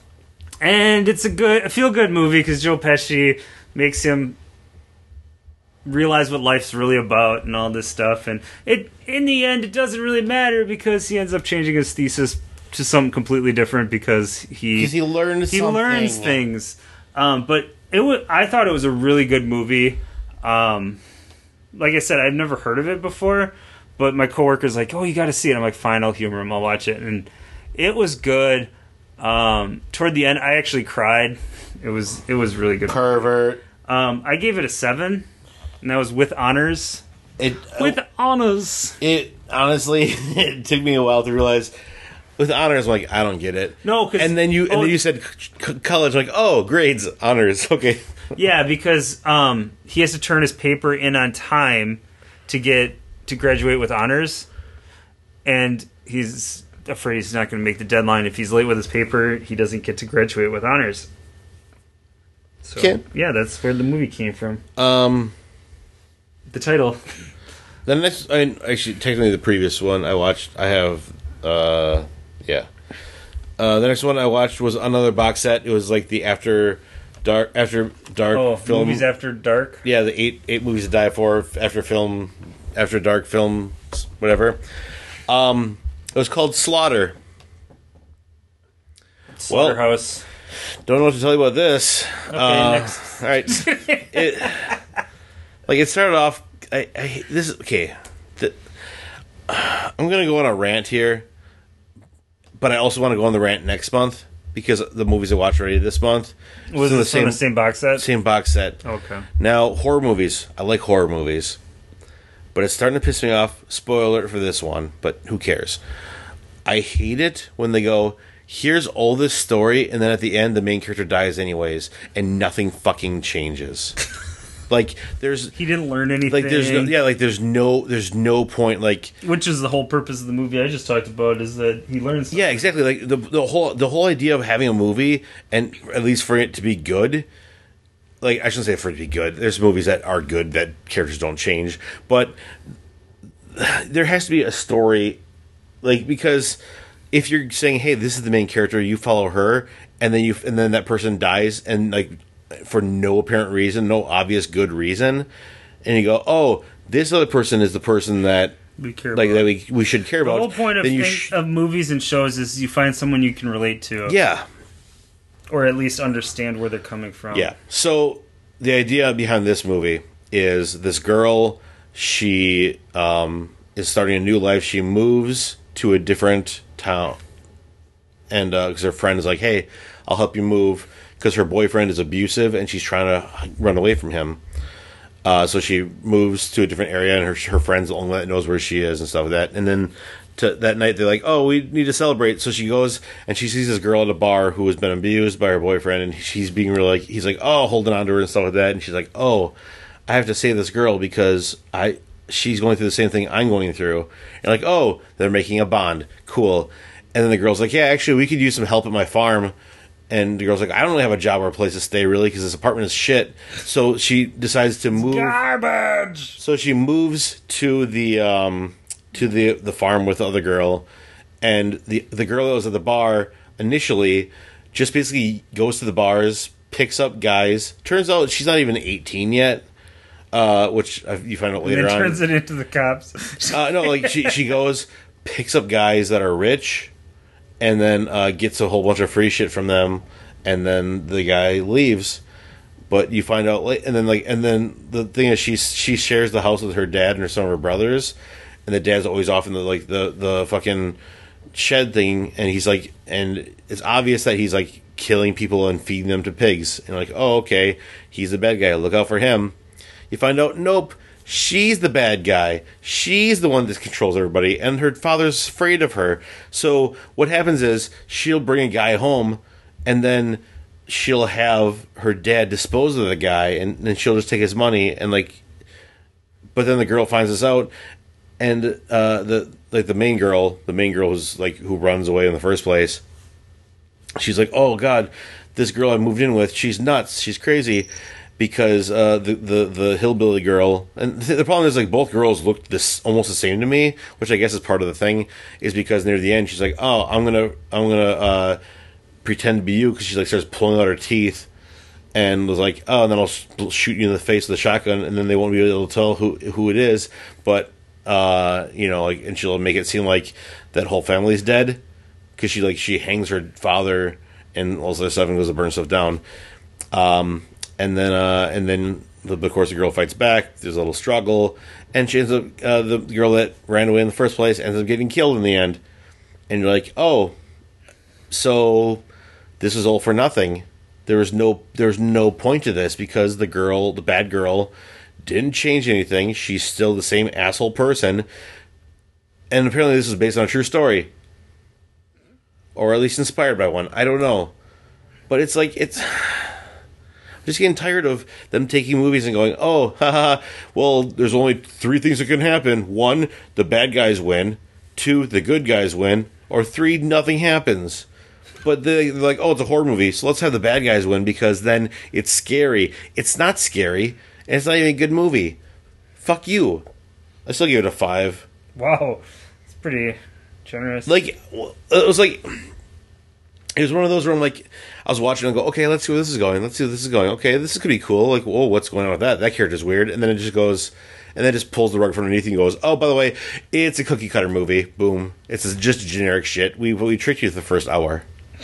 and it's a good, a feel good movie because Joe Pesci makes him realize what life's really about and all this stuff. And it, in the end, it doesn't really matter because he ends up changing his thesis to something completely different because he Because he learns he something. learns things. Um, but it was, I thought it was a really good movie. Um, like I said, I've never heard of it before, but my coworker's like, "Oh, you got to see it." I'm like, "Fine, I'll humor him. I'll watch it." And it was good. Um, toward the end, I actually cried. It was it was really good. Pervert. Um, I gave it a seven, and that was with honors. It With honors. it honestly it took me a while to realize. With honors, I'm like, I don't get it. No, 'cause- and then you and oh, then you said c- c- college, like, oh, grades, honors, okay. Yeah, because um, he has to turn his paper in on time to get to graduate with honors, and he's afraid he's not going to make the deadline. If he's late with his paper, he doesn't get to graduate with honors. So Okay. yeah, that's where the movie came from. Um, The title. the next, I mean, actually, technically, the previous one I watched, I have, uh, yeah. Uh, the next one I watched was another box set. It was like the after dark, after dark Oh, film. movies after dark. Yeah, the eight eight movies to die for after film, after dark film, whatever. Um, it was called Slaughter. Slaughterhouse. Don't know what to tell you about this. Okay, Uh, next. All right, it, like it started off. I, I this is okay. The, I'm gonna go on a rant here, but I also want to go on the rant next month because the movies I watched already this month Was in this the same, the same box set? Same box set. Okay. Now, horror movies. I like horror movies. But it's starting to piss me off. Spoiler alert for this one, but who cares? I hate it when they go, here's all this story, and then at the end, the main character dies anyways, and nothing fucking changes. Like, there's... He didn't learn anything. Like, there's no... Yeah, like, there's no... There's no point, like... Which is the whole purpose of the movie I just talked about, is that he learns something. Yeah, exactly. Like, the, the whole the whole idea of having a movie, and at least for it to be good... Like, I shouldn't say for it to be good. There's movies that are good that characters don't change. But there has to be a story... Like, because if you're saying, hey, this is the main character, you follow her, and then you and then that person dies, and, like, for no apparent reason, no obvious good reason, and you go, oh, this other person is the person that we care like about. that we we should care the about. The whole point of, thing, sh- of movies and shows is you find someone you can relate to. Yeah. Or at least understand where they're coming from. Yeah. So the idea behind this movie is this girl, she um, is starting a new life. She moves to a different town. And because uh, her friend is like, hey, I'll help you move. Because her boyfriend is abusive and she's trying to run away from him. Uh, so she moves to a different area and her her friend's the only one that knows where she is and stuff like that. And then to, that night they're like, oh, we need to celebrate. So she goes and she sees this girl at a bar who has been abused by her boyfriend. And she's being really like, he's like, oh, holding on to her and stuff like that. And she's like, oh, I have to save this girl because I she's going through the same thing I'm going through. And like, oh, they're making a bond. Cool. And then the girl's like, yeah, actually, we could use some help at my farm. And the girl's like, I don't really have a job or a place to stay, really, because this apartment is shit. So she decides to move. Garbage! So she moves to the um, to the the farm with the other girl. And the, the girl that was at the bar initially just basically goes to the bars, picks up guys. Turns out she's not even eighteen yet, uh, which you find out later and then on. turns it into the cops. uh, no, like she, she goes, picks up guys that are rich. And then uh, gets a whole bunch of free shit from them, and then the guy leaves. But you find out late, and then like, and then the thing is, she she shares the house with her dad and her some of her brothers, and the dad's always off in the like the the fucking shed thing, and he's like, and it's obvious that he's like killing people and feeding them to pigs, and like, oh okay, he's the bad guy. Look out for him. You find out, nope. She's the bad guy. She's the one that controls everybody, and her father's afraid of her. So what happens is she'll bring a guy home, and then she'll have her dad dispose of the guy, and then she'll just take his money and like. But then the girl finds this out, and uh, the like the main girl, the main girl who's like who runs away in the first place. She's like, oh God, this girl I moved in with, she's nuts, she's crazy. Because uh, the, the the hillbilly girl, and the problem is like both girls looked this almost the same to me, which I guess is part of the thing. Is because near the end she's like, oh, I'm gonna I'm gonna uh, pretend to be you, because she like starts pulling out her teeth, and was like, oh, and then I'll sh- shoot you in the face with a shotgun, and then they won't be able to tell who who it is. But uh, you know, like, and she'll make it seem like that whole family's dead, because she like she hangs her father and all this stuff and goes to burn stuff down. Um. And then, uh, and then, the, of course, the girl fights back. There's a little struggle, and she ends up uh, the girl that ran away in the first place ends up getting killed in the end. And you're like, oh, so this is all for nothing. There was no, there's no point to this, because the girl, the bad girl, didn't change anything. She's still the same asshole person, and apparently this is based on a true story, or at least inspired by one. I don't know, but it's like it's. Just getting tired of them taking movies and going, oh, haha, well, there's only three things that can happen. One, the bad guys win. Two, the good guys win. Or three, nothing happens. But they, they're like, oh, it's a horror movie, so let's have the bad guys win, because then it's scary. It's not scary, and it's not even a good movie. Fuck you. I still give it a five. Wow. It's pretty generous. Like, it was like... It was one of those where I'm like, I was watching and I go, okay, let's see where this is going. Let's see where this is going. Okay, this could be cool. Like, whoa, what's going on with that? That character's weird. And then it just goes, and then it just pulls the rug from underneath you and goes, oh, by the way, it's a cookie cutter movie. Boom. It's just generic shit. We we tricked you the first hour.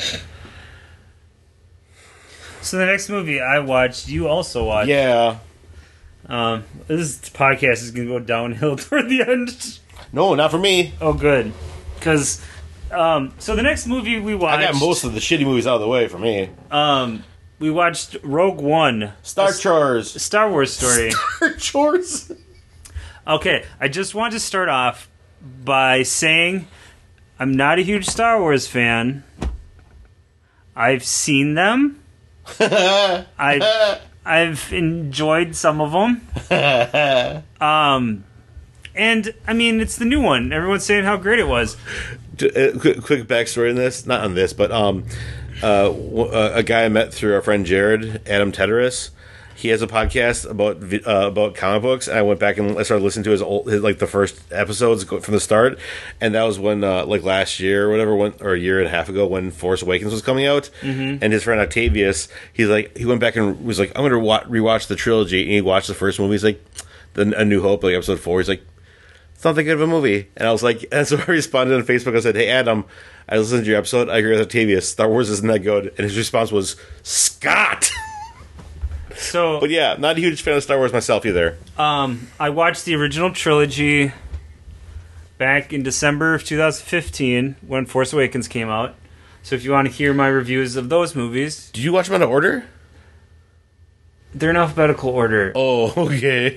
So the next movie I watched, you also watched. Yeah. Um, this podcast is going to go downhill toward the end. No, not for me. Oh, good. Because Um, so the next movie we watched... I got most of the shitty movies out of the way for me. Um, we watched Rogue One. Star Chores. Star Wars story. Star Chores. Okay, I just want to start off by saying I'm not a huge Star Wars fan. I've seen them. I've, I've enjoyed some of them. Um, and, I mean, it's the new one. Everyone's saying how great it was. Uh, quick, quick backstory on this. Not on this, but um, uh, a guy I met through our friend Jared, Adam Teteris. He has a podcast about uh, about comic books, and I went back and I started listening to his old, his, like the first episodes from the start, and that was when uh, like last year or whatever, when, or a year and a half ago when Force Awakens was coming out, mm-hmm. and his friend Octavius, he's like, he went back and was like, I'm going to wa- rewatch the trilogy, and he watched the first movie. He's like, the A New Hope, like episode four. He's like, it's not that good of a movie, and I was like, and so I responded on Facebook. I said, hey Adam, I listened to your episode. I agree with Octavius. Star Wars isn't that good, and his response was Scott. So, but yeah, not a huge fan of Star Wars myself either. Um, I watched the original trilogy back in December of two thousand fifteen when Force Awakens came out. So if you want to hear my reviews of those movies... Did you watch them out of order? They're in alphabetical order. Oh, okay.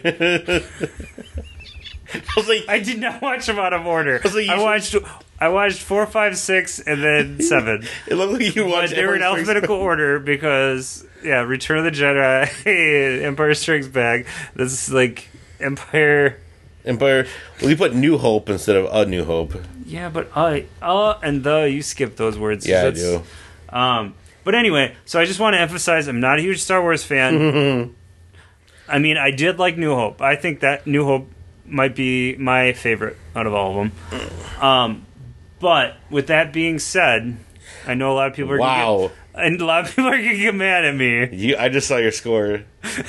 I was like... I did not watch them out of order. I, was like, I watched... I watched four, five, six, and then seven. It looked like you watched. But they were in alphabetical order because, yeah, Return of the Jedi, Empire Strikes Back. This is like Empire. Empire. Well, you put New Hope instead of A New Hope. Yeah, but I, uh, and the, you skip those words. Yeah, I do. Um, but anyway, so I just want to emphasize I'm not a huge Star Wars fan. I mean, I did like New Hope. I think that New Hope might be my favorite out of all of them. Um. But with that being said, I know a lot of people are wow, gonna get, and a lot of people are gonna get mad at me. You, I just saw your score.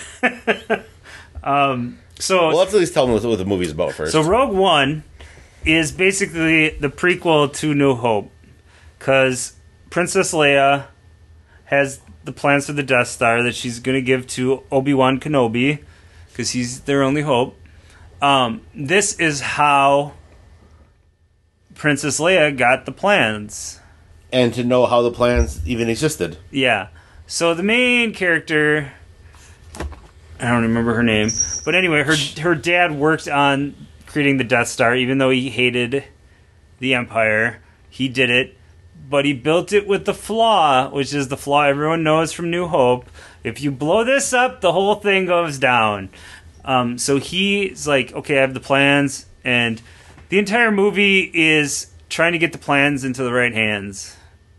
um, so well, let's at least tell them what, what the movie's about first. So Rogue One is basically the prequel to New Hope, because Princess Leia has the plans for the Death Star that she's gonna give to Obi-Wan Kenobi, because he's their only hope. Um, this is how Princess Leia got the plans. And to know how the plans even existed. Yeah. So the main character, I don't remember her name, but anyway, her her dad worked on creating the Death Star, even though he hated the Empire. He did it, but he built it with the flaw, which is the flaw everyone knows from New Hope. If you blow this up, the whole thing goes down. Um, so he's like, okay, I have the plans, and the entire movie is trying to get the plans into the right hands.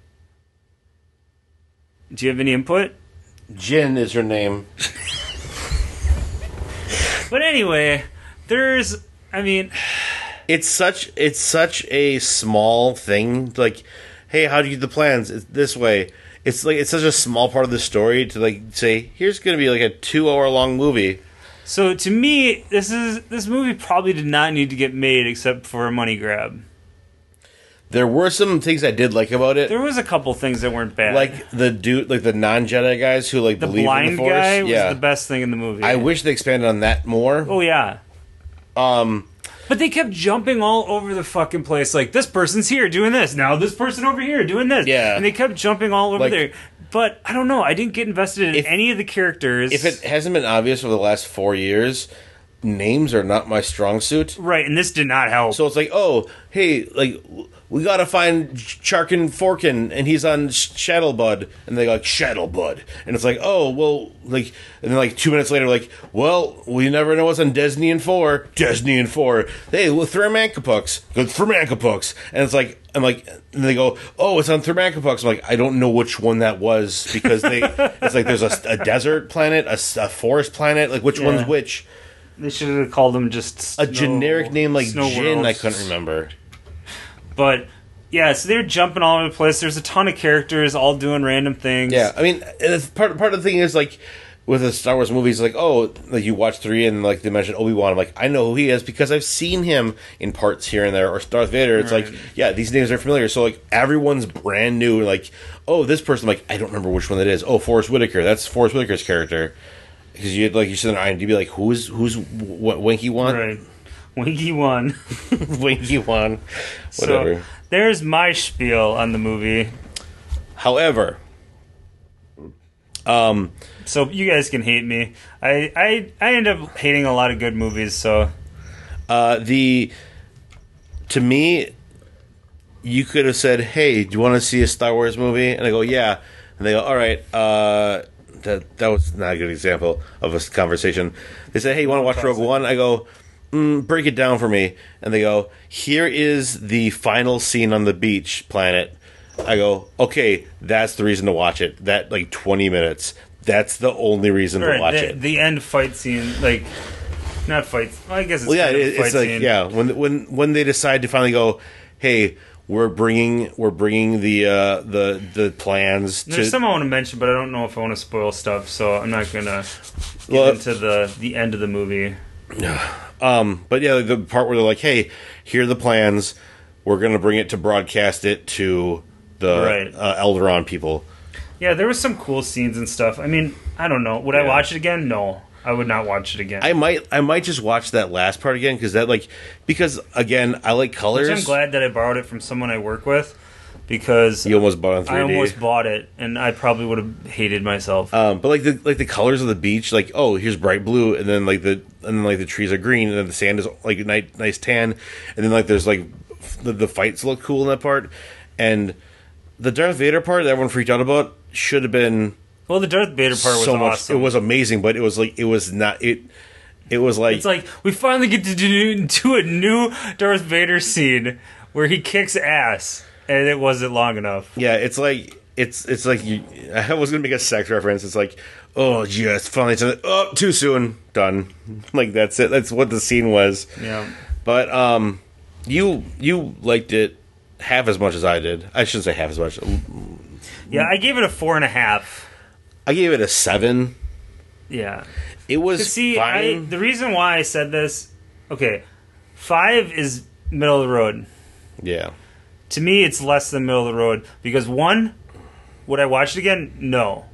Do you have any input? Jin is her name. But anyway, there's, I mean... It's such it's such a small thing. Like, hey, how do you get the plans? It's this way. It's like it's such a small part of the story to like say, here's going to be like a two-hour-long movie. So to me, this is this movie probably did not need to get made except for a money grab. There were some things I did like about it. There was a couple things that weren't bad, like the dude, like the non-Jedi guys who like the believe blind in the Force. guy was yeah. the best thing in the movie. I wish they expanded on that more. Oh yeah. Um, but they kept jumping all over the fucking place. Like, this person's here doing this. Now this person over here doing this. Yeah. And they kept jumping all over like, there. But, I don't know, I didn't get invested in if, any of the characters. If it hasn't been obvious over the last four years, names are not my strong suit. Right, and this did not help. So it's like, oh, hey, like, we gotta find Charkin Forkin, and he's on Shadowbud. And they go, like, Shadowbud. And it's like, oh, well, like, and then, like, two minutes later, like, well, we never know what's on Desnian four. Desnian four. Hey, well, Thermankapux. Go Thermankapux. And it's like, I'm like, and they go, oh, it's on Thermankapux. I'm like, I don't know which one that was, because they, it's like there's a, a desert planet, a, a forest planet, like, which yeah. one's which? They should have called them just snow, a generic name like Snow Jin. Worlds. I couldn't remember. But yeah, so they're jumping all over the place. There's a ton of characters all doing random things. Yeah, I mean, it's part part of the thing is like with the Star Wars movies, like oh, like you watch three and like they mention Obi-Wan. I'm like, I know who he is because I've seen him in parts here and there. Or Darth Vader. It's right. like, yeah, these names are familiar. So like everyone's brand new. Like, oh, this person. I'm like, I don't remember which one that is. Oh, Forrest Whitaker. That's Forrest Whitaker's character. Because you like you said on IMDb, like who's who's what Winky one? Right. Winky one. Winky one. Whatever. So, there's my spiel on the movie. However, um, so you guys can hate me. I I I end up hating a lot of good movies. So, uh, the to me, you could have said, "Hey, do you want to see a Star Wars movie?" And I go, "Yeah." And they go, "All right." Uh, that that was not a good example of a conversation. They said, "Hey, you want to watch Rogue One?" I go, mm, "Break it down for me." And they go, "Here is the final scene on the beach planet." I go, "Okay, that's the reason to watch it. That like twenty minutes. That's the only reason right, to watch the, it." The end fight scene, like not fight. Well, I guess it's Well, yeah, kind of it, fight it's like scene. yeah, when when when they decide to finally go, "Hey, we're bringing we're bringing the uh, the the plans to." There's some I want to mention, but I don't know if I want to spoil stuff, so I'm not gonna get Well, into the the end of the movie. Um, but yeah, the part where they're like, "Hey, here are the plans. We're gonna bring it to broadcast it to the Right. uh, Elderon people." Yeah, there was some cool scenes and stuff. I mean, I don't know. Would I Yeah. watch it again? No, I would not watch it again. I might I might just watch that last part again because that like because again I like colors. Which I'm glad that I borrowed it from someone I work with, because You almost bought it on three I D. almost bought it, and I probably would have hated myself. Um, but like the like the colors of the beach, like oh here's bright blue, and then like the and then like the trees are green, and then the sand is like a nice, nice tan, and then like there's like the, the fights look cool in that part, and the Darth Vader part that everyone freaked out about should have been well, the Darth Vader part was so much. awesome. It was amazing, but it was like it was not it. It was like It's like we finally get to do, do a new Darth Vader scene where he kicks ass, and it wasn't long enough. yeah, it's like it's it's like you, I was gonna make a sex reference. It's like oh yes, finally, it's oh too soon, done. Like that's it. That's what the scene was. Yeah. But um, you you liked it half as much as I did. I shouldn't say half as much. Yeah, I gave it a four and a half. I gave it a seven. Yeah. It was See, I, fine. the reason why I said this, okay, five is middle of the road. Yeah, To me, it's less than middle of the road because one, would I watch it again? No.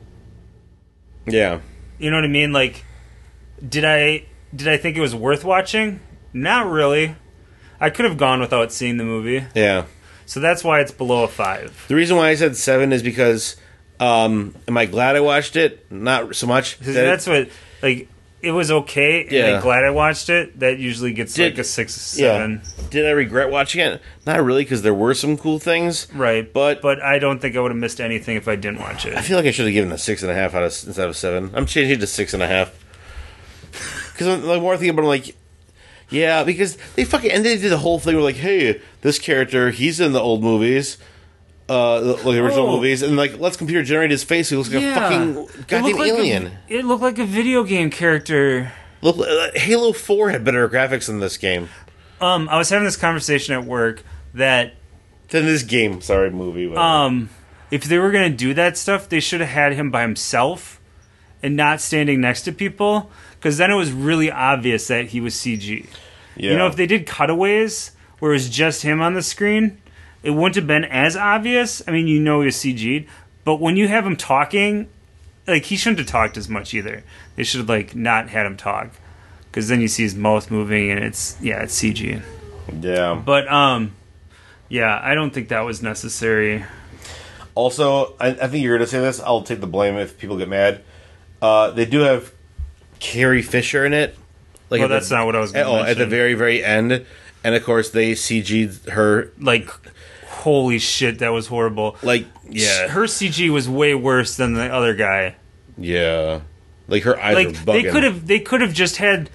yeah, You know what I mean? Like, did I did I think it was worth watching? Not really. I could have gone without seeing the movie, yeah. so that's why it's below a five. The reason why I said seven is because um, am I glad I watched it? Not so much. Because That- that's what, like, it was okay, and Yeah. I'm glad I watched it. That usually gets Did- like a six, seven. Yeah. Did I regret watching it? Not really, because there were some cool things. Right, But- but I don't think I would have missed anything if I didn't watch it. I feel like I should have given it a six and a half out of instead of seven. I'm changing it to six and a half. Because I'm like more thinking about it, like, yeah, because they fucking and they did the whole thing where like, hey, this character, he's in the old movies, uh, the, like the original Oh. movies, and like let's computer generate his face. He looks like a fucking It goddamn looked like a- alien. it looked like a video game character. Look, uh, Halo Four had better graphics than this game. Um, I was having this conversation at work that Than this game, sorry, movie. whatever. um, if they were going to do that stuff, they should have had him by himself and not standing next to people, because then it was really obvious that he was C G. yeah. You know, if they did cutaways where it was just him on the screen, it wouldn't have been as obvious. I mean, you know he was C G'd, but when you have him talking, like, he shouldn't have talked as much either. They should have, like, not had him talk, because then you see his mouth moving, and it's, yeah, it's C G. yeah. But, um, yeah, I don't think that was necessary. Also, I, I think you're going to say this. I'll take the blame if people get mad. Uh, they do have Carrie Fisher in it. Like Well, at the- that's not what I was gonna Oh, at the mention. very, very end. And of course, they C G'd her. Like, holy shit, that was horrible. Like, yeah. Her C G was way worse than the other guy. Yeah. Like, her eyes Like, were bugging. they could have they could have just had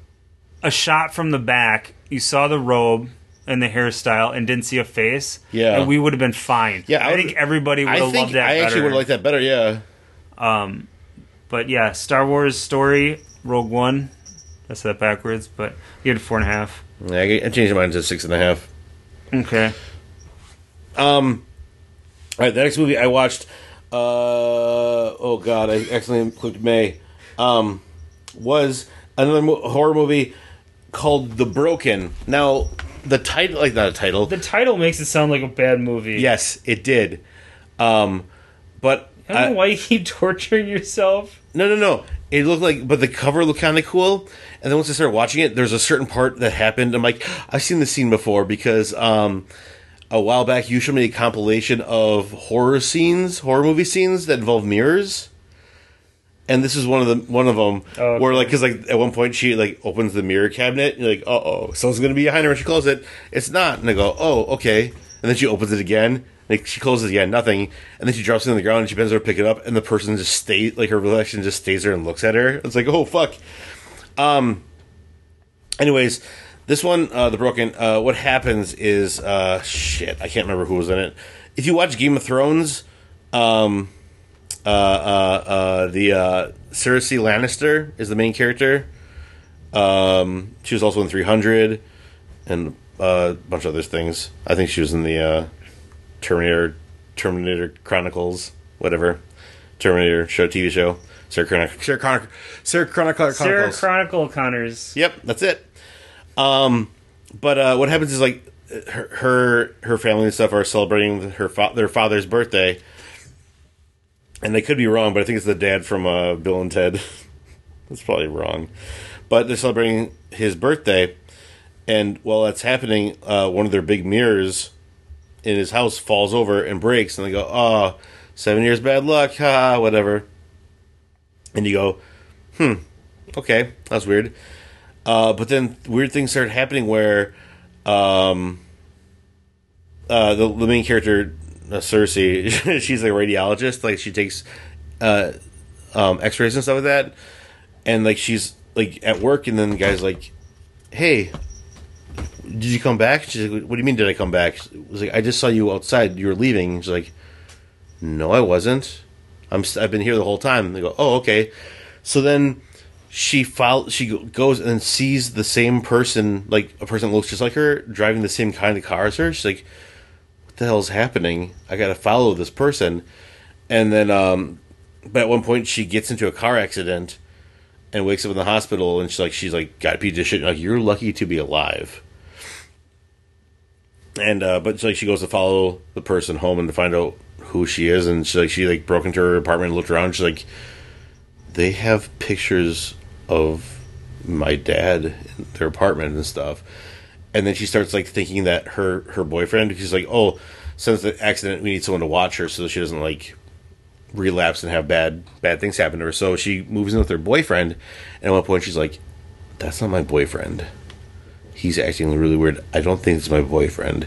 a shot from the back. You saw the robe and the hairstyle and didn't see a face. Yeah. And we would have been fine. Yeah, I I, would- think everybody would I have think loved that I better. actually would have liked that better, yeah. Um, but yeah, Star Wars story, Rogue One. I said that backwards, but you had four and a half. yeah I I changed mine to six and a half. Okay. Um, all right, the next movie I watched, uh, oh god, I accidentally clicked May, um, was another mo- horror movie called The Broken. Now, the title, like not a title, The title makes it sound like a bad movie. yes, it did, um, but I don't I- know why you keep torturing yourself. no, no, no, it looked like, but the cover looked kind of cool. And then once I started watching it, there's a certain part that happened. I'm like, I've seen this scene before because um, a while back you showed me a compilation of horror scenes, horror movie scenes that involve mirrors. And this is one of the one of them oh, okay. where, like, because like at one point she like opens the mirror cabinet, and you're like, uh oh, someone's gonna be behind her when she closes it. It's not, and I go, oh, okay. And then she opens it again, like she closes it again, nothing. And then she drops it on the ground, and she bends over to pick it up, and the person just stays, like her reflection just stays there and looks at her. It's like, oh fuck. Um. Anyways, this one, uh, the Broken. Uh, what happens is, uh, shit, I can't remember who was in it. If you watch Game of Thrones, um. Uh, uh, uh, the uh, Cersei Lannister is the main character. Um, she was also in three hundred and uh, a bunch of other things. I think she was in the uh, Terminator, Terminator Chronicles, whatever. Terminator show, T V show. Sarah Chronicle, Sarah Chronicle, Sarah Chronicle, Sarah Chronicle Connors. Yep, that's it. Um, but uh, what happens is like her, her, her family and stuff are celebrating her fa- their father's birthday. And they could be wrong, but I think it's the dad from uh, Bill and Ted. That's probably wrong. But they're celebrating his birthday, and while that's happening, uh, one of their big mirrors in his house falls over and breaks, and they go, oh, seven years bad luck, ha, whatever. And you go, hmm, okay, that's weird. Uh, but then weird things start happening where um, uh, the, the main character... Uh, Cersei, she's a radiologist. Like she takes uh, um, X-rays and stuff like that, and like she's like at work, and then the guy's like, "Hey, did you come back?" She's like, "What do you mean? Did I come back?" I was like, "I just saw you outside. You were leaving." She's like, "No, I wasn't. I'm. St- I've been here the whole time." And they go, "Oh, okay." So then she file. She goes and sees the same person, like a person that looks just like her, driving the same kind of car as her. She's like, the hell's happening? I gotta follow this person. And then um but at one point she gets into a car accident and wakes up in the hospital, and she's like she's like got a piece of shit, like, you're lucky to be alive. And uh but like she goes to follow the person home and to find out who she is, and she like she like broke into her apartment and looked around, she's like, they have pictures of my dad in their apartment and stuff. And then she starts like thinking that her, her boyfriend, because she's like, oh, since the accident, we need someone to watch her so she doesn't like relapse and have bad bad things happen to her. So she moves in with her boyfriend, and at one point she's like, that's not my boyfriend. He's acting really weird. I don't think it's my boyfriend.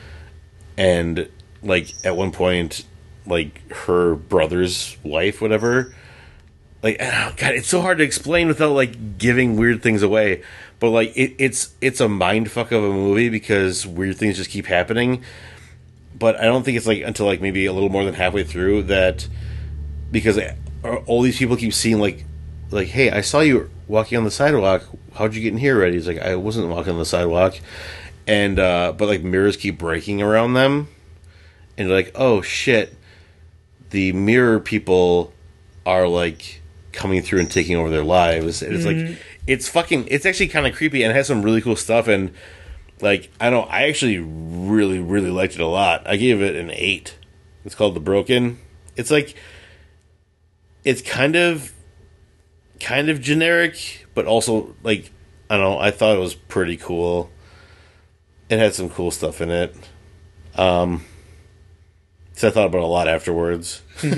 And like at one point, like her brother's wife, whatever, like, oh God, it's so hard to explain without like giving weird things away. But like it, it's it's a mindfuck of a movie because weird things just keep happening. But I don't think it's like until like maybe a little more than halfway through that, because all these people keep seeing like like hey, I saw you walking on the sidewalk. How'd you get in here already? He's like, I wasn't walking on the sidewalk. And uh, but like mirrors keep breaking around them, and like, oh shit, the mirror people are like coming through and taking over their lives. And it's mm-hmm. like. It's fucking, it's actually kind of creepy, and it has some really cool stuff, and, like, I don't, I actually really, really liked it a lot. I gave it an eight. It's called The Broken. It's like, it's kind of, kind of generic, but also, like, I don't know, I thought it was pretty cool. It had some cool stuff in it. Um, so I thought about it a lot afterwards.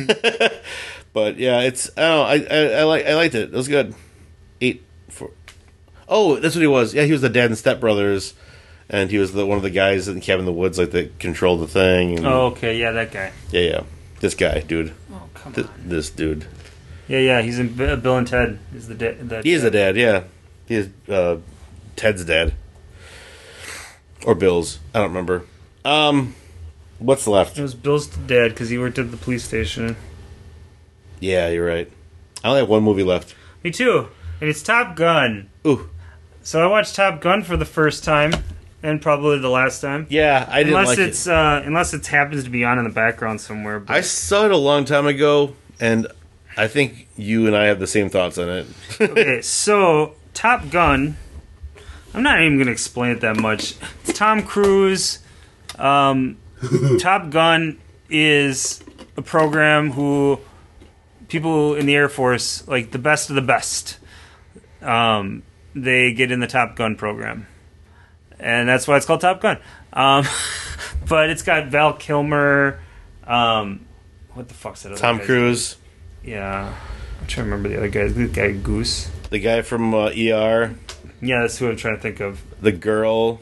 But, yeah, it's, I don't know, I, I, I, like, I liked it. It was good. Eight. For, oh, that's what he was. Yeah, he was the dad in Step Brothers, and he was the one of the guys in Cabin in the Woods, like that controlled the thing. And, oh, okay, yeah, that guy. Yeah, yeah, this guy, dude. Oh, come Th- on. This dude. Yeah, yeah, he's in B- Bill and Ted. Is the da- He is the dad. Yeah, he is uh, Ted's dad, or Bill's. I don't remember. Um, what's left? It was Bill's dad because he worked at the police station. Yeah, you're right. I only have one movie left. Me too. And it's Top Gun. Ooh. So I watched Top Gun for the first time, and probably the last time. Yeah, I didn't unless like it's, it. Uh, unless it happens to be on in the background somewhere. But. I saw it a long time ago, and I think you and I have the same thoughts on it. Okay, so Top Gun, I'm not even going to explain it that much. It's Tom Cruise. Um, Top Gun is a program who people in the Air Force, like the best of the best, um, they get in the Top Gun program. And that's why it's called Top Gun. Um, but it's got Val Kilmer. Um, what the fuck's that other Tom guy's Cruise. name? Yeah. I'm trying to remember the other guy. The guy Goose. The guy from uh, E R. Yeah, that's who I'm trying to think of. The girl.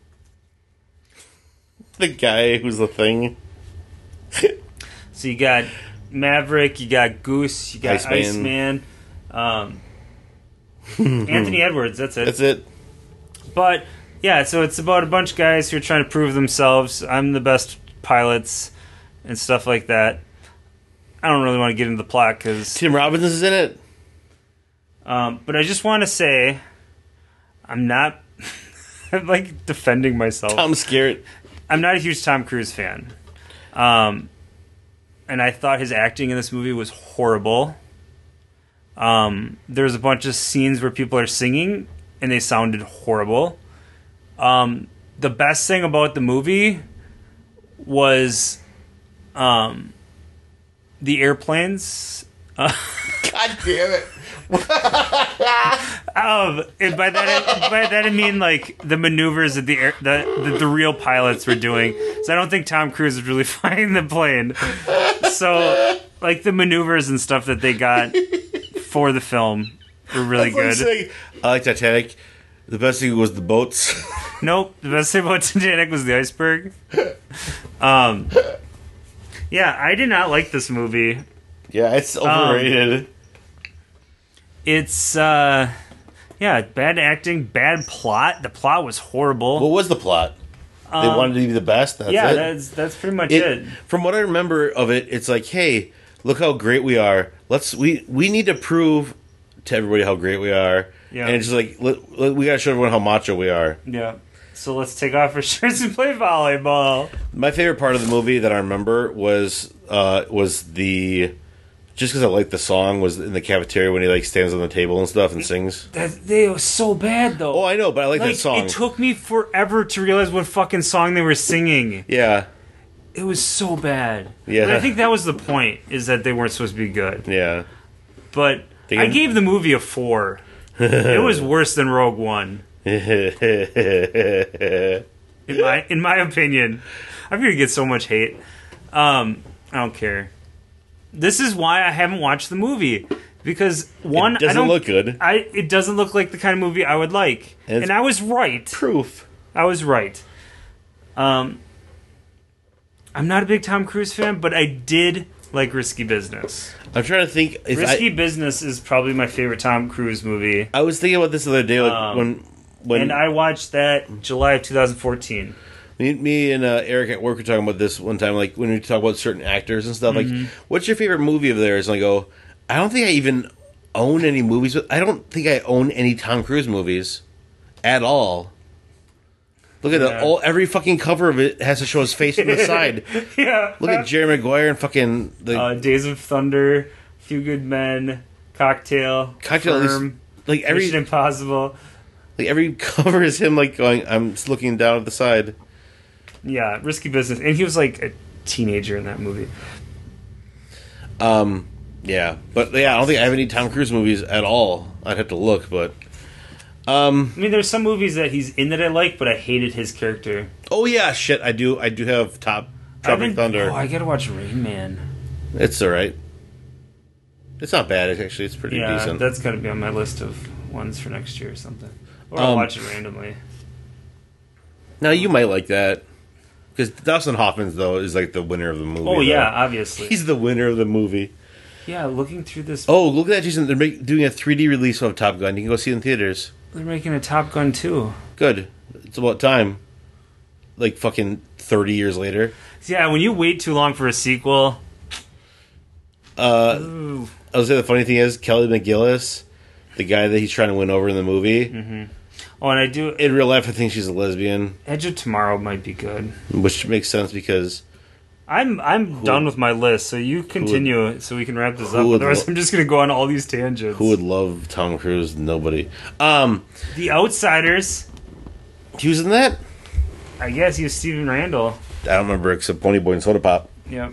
The guy who's the thing. So you got Maverick, you got Goose, you got Iceman. Iceman. Um, Anthony Edwards, that's it. That's it. But, yeah, so it's about a bunch of guys who are trying to prove themselves. I'm the best pilots and stuff like that. I don't really want to get into the plot because... Tim Robbins is in it. Um, but I just want to say, I'm not... I'm, like, defending myself. Tom Skerritt. I'm not a huge Tom Cruise fan. Um, and I thought his acting in this movie was horrible. Um, there's a bunch of scenes where people are singing, and they sounded horrible. Um, the best thing about the movie was um, the airplanes. Uh, God damn it. um, and by that, I, by that I mean like the maneuvers that the, air, the, the the real pilots were doing. So I don't think Tom Cruise was really flying the plane. So like the maneuvers and stuff that they got for the film were really good. Saying, I like Titanic. The best thing was the boats. Nope. The best thing about Titanic was the iceberg. Um, yeah, I did not like this movie. Yeah, it's overrated. Um, It's, uh, yeah, bad acting, bad plot. The plot was horrible. What was the plot? They Um, wanted to be the best. That's yeah, it? that's that's pretty much It- it. From what I remember of it, it's like, hey, look how great we are. Let's we we need to prove to everybody how great we are. Yeah. And it's just like let, let- we got to show everyone how macho we are. Yeah. So let's take off our shirts and play volleyball. My favorite part of the movie that I remember was uh, was the just because I liked the song was in the cafeteria when he like stands on the table and stuff and sings. That they was so bad though. Oh, I know, but I like, like that song. it took me forever to realize what fucking song they were singing. Yeah, It was so bad. Yeah. But I think that was the point, is that they weren't supposed to be good. yeah. But They I can- gave the movie a four. It was worse than Rogue One, in my in my opinion. I'm gonna get so much hate. Um, I don't care. This is why I haven't watched the movie, because one, It doesn't I don't look good. I it doesn't look like the kind of movie I would like, And it's- and I was right. Proof. I was right. Um, I'm not a big Tom Cruise fan, but I did like Risky Business. I'm trying to think. If Risky I, Business is probably my favorite Tom Cruise movie, I was thinking about this the other day, like Um, when when and I watched that July of twenty fourteen. Me, me and uh, Eric at work were talking about this one time, like when we talk about certain actors and stuff. Mm-hmm. Like, what's your favorite movie of theirs? And I go, I don't think I even own any movies. With, I don't think I own any Tom Cruise movies at all. Look at Yeah. the all every fucking cover of it has to show his face from the side. Yeah. Look at Jerry Maguire and fucking the uh, Days of Thunder, Few Good Men, Cocktail, Cocktail at least- Firm, like every Mission Impossible. like every cover is him like going. I'm just looking down at the side. Yeah, Risky Business, and he was like a teenager in that movie. Um, yeah, but yeah, I don't think I have any Tom Cruise movies at all. I'd have to look, but um, I mean, there's some movies that he's in that I like, but I hated his character. oh yeah, shit, I do. I do have Top I've Tropic been- Thunder. Oh, I gotta watch Rain Man. It's all right. It's not bad. It's actually it's pretty Yeah, decent. that's gotta be on my list of ones for next year or something. Or I'll Um, watch it randomly. Now you might like that because Dustin Hoffman's though is like the winner of the movie. Oh though. yeah, obviously. he's the winner of the movie. Yeah, looking through this, Oh, look at that, Jason! They're make, doing a three D release of Top Gun. You can go see it in theaters. they're making a Top Gun too. Good. It's about time. Like fucking thirty years later. Yeah, when you wait too long for a sequel. Uh, Ooh. I was say the funny thing is Kelly McGillis, the guy that he's trying to win over in the movie. Mm-hmm. Oh, and I do. In real life, I think she's a lesbian, Edge of Tomorrow might be good. which makes sense because I'm I'm done with my list, so you continue so we can wrap this who up. would Otherwise, lo- I'm just going to go on all these tangents. who would love Tom Cruise? Nobody. Um, The Outsiders. he was in that. I guess he was Steven Randall. I don't remember except Pony Boy and Soda Pop. Yep.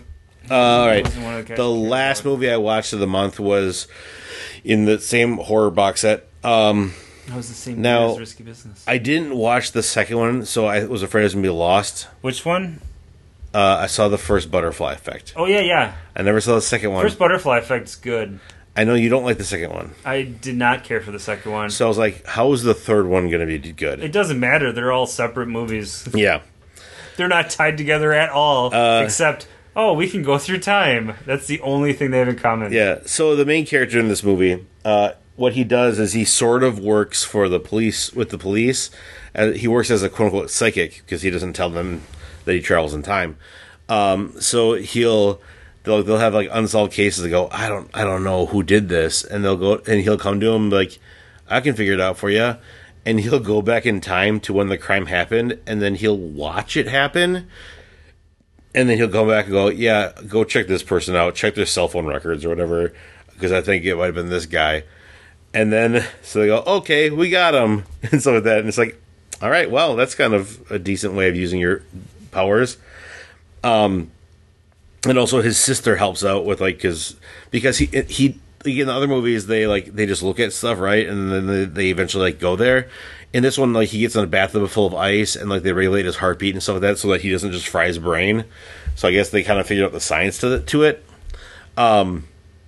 Uh, all right. Wasn't one of the The last about. movie I watched of the month was in the same horror box set. Um, That was the same now, year as Risky Business. I didn't watch the second one, so I was afraid I was going to be lost. Which one? Uh, I saw the first Butterfly Effect. Oh, yeah, yeah. I never saw the second one. First Butterfly Effect's good. I know you don't like the second one. I did not care for the second one. So I was like, how is the third one going to be good? It doesn't matter. They're all separate movies. Yeah. They're not tied together at all, Uh, except, oh, we can go through time. That's the only thing they have in common. Yeah. So the main character in this movie, uh, what he does is he sort of works for the police, with the police. Uh, he works as a quote-unquote psychic because he doesn't tell them that he travels in time. Um, so he'll... They'll, they'll have like unsolved cases. They go, I don't I don't know who did this, and they'll go and he'll come to him like, I can figure it out for you, and he'll go back in time to when the crime happened, and then he'll watch it happen, and then he'll come back and go, yeah, go check this person out, check their cell phone records or whatever, because I think it might have been this guy, and then so they go, okay, we got him, and stuff like that, and it's like, all right, well, that's kind of a decent way of using your powers. Um. And also, his sister helps out with like his because he he in the other movies they like they just look at stuff, right, and then they, they eventually like go there. In this one, like he gets in a bathtub full of ice and like they regulate his heartbeat and stuff like that, so that he doesn't just fry his brain. So I guess they kind of figured out the science to the, to it. Um.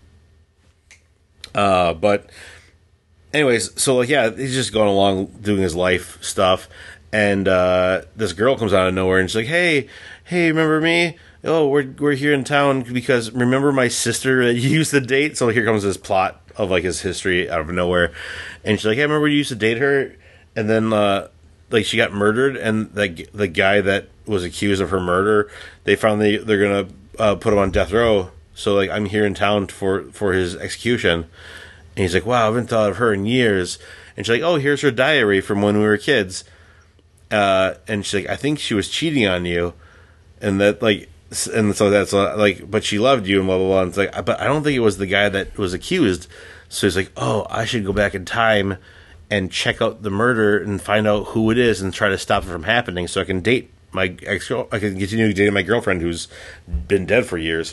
Uh, but anyways, so like yeah, he's just going along doing his life stuff, and uh, this girl comes out of nowhere and she's like, "Hey, hey, remember me? Oh, we're we're here in town because remember my sister that you used to date?" So here comes this plot of like his history out of nowhere, and she's like, "Hey, remember you used to date her?" And then uh, like she got murdered, and the the guy that was accused of her murder, they found they they're gonna uh, put him on death row. So like I'm here in town for for his execution, and he's like, "Wow, I haven't thought of her in years." And she's like, "Oh, here's her diary from when we were kids." Uh, and she's like, "I think she was cheating on you," and that like. And so that's uh, like, but she loved you and blah blah blah. And it's like, but I don't think it was the guy that was accused. So he's like, oh, I should go back in time and check out the murder and find out who it is and try to stop it from happening, so I can date my ex. I can continue dating my girlfriend who's been dead for years.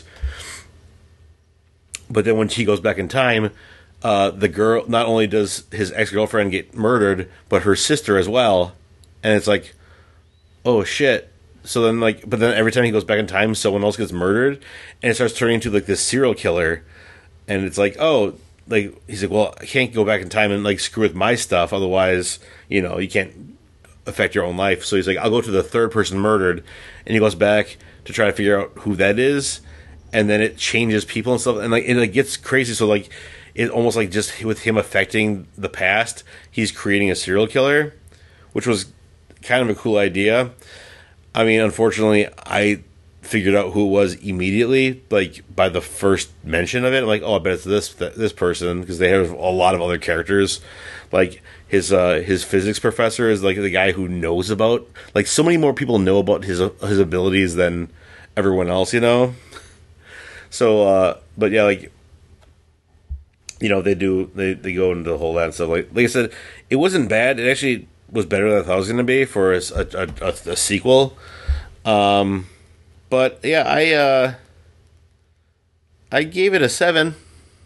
But then when she goes back in time, uh, the girl not only does his ex girlfriend get murdered, but her sister as well. And it's like, oh shit. So then, like, but then every time he goes back in time, someone else gets murdered, and it starts turning into like this serial killer. And it's like, oh, like he's like, well, I can't go back in time and like screw with my stuff, otherwise, you know, you can't affect your own life. So he's like, I'll go to the third person murdered, and he goes back to try to figure out who that is, and then it changes people and stuff, and like it like gets crazy. So like, it almost like just with him affecting the past, he's creating a serial killer, which was kind of a cool idea. I mean, unfortunately, I figured out who it was immediately, like by the first mention of it. I'm like, oh, I bet it's this this person, because they have a lot of other characters. Like his uh, his physics professor is like the guy who knows about, like so many more people know about his his abilities than everyone else, you know. So, uh, but yeah, like you know, they do they, they go into the whole that stuff. Like like I said, it wasn't bad. It actually was better than I thought it was going to be for a, a, a, a sequel. Um, but yeah, I uh, I gave it a seven.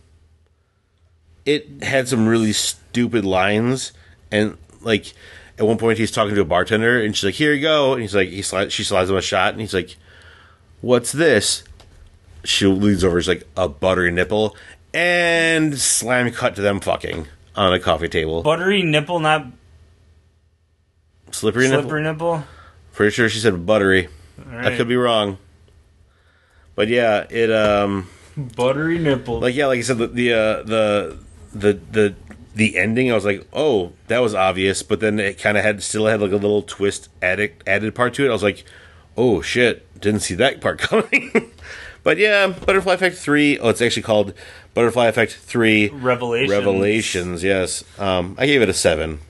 It had some really stupid lines, and like at one point he's talking to a bartender, and she's like, "Here you go," and he's like, he slides, she slides him a shot, and he's like, "What's this?" She leans over, she's like, "A buttery nipple," and slam cut to them fucking on a coffee table. Buttery nipple, not slippery nipple. Slippery nipple. Pretty sure she said buttery. Right. I could be wrong, but yeah, it um, buttery nipple. like yeah, like I said, the the uh, the the the the ending. I was like, oh, that was obvious, but then it kind of had still had like a little twist added added part to it. I was like, oh shit, didn't see that part coming. But yeah, Butterfly Effect three. Oh, it's actually called Butterfly Effect three Revelations. Revelations. Yes, um, I gave it a seven.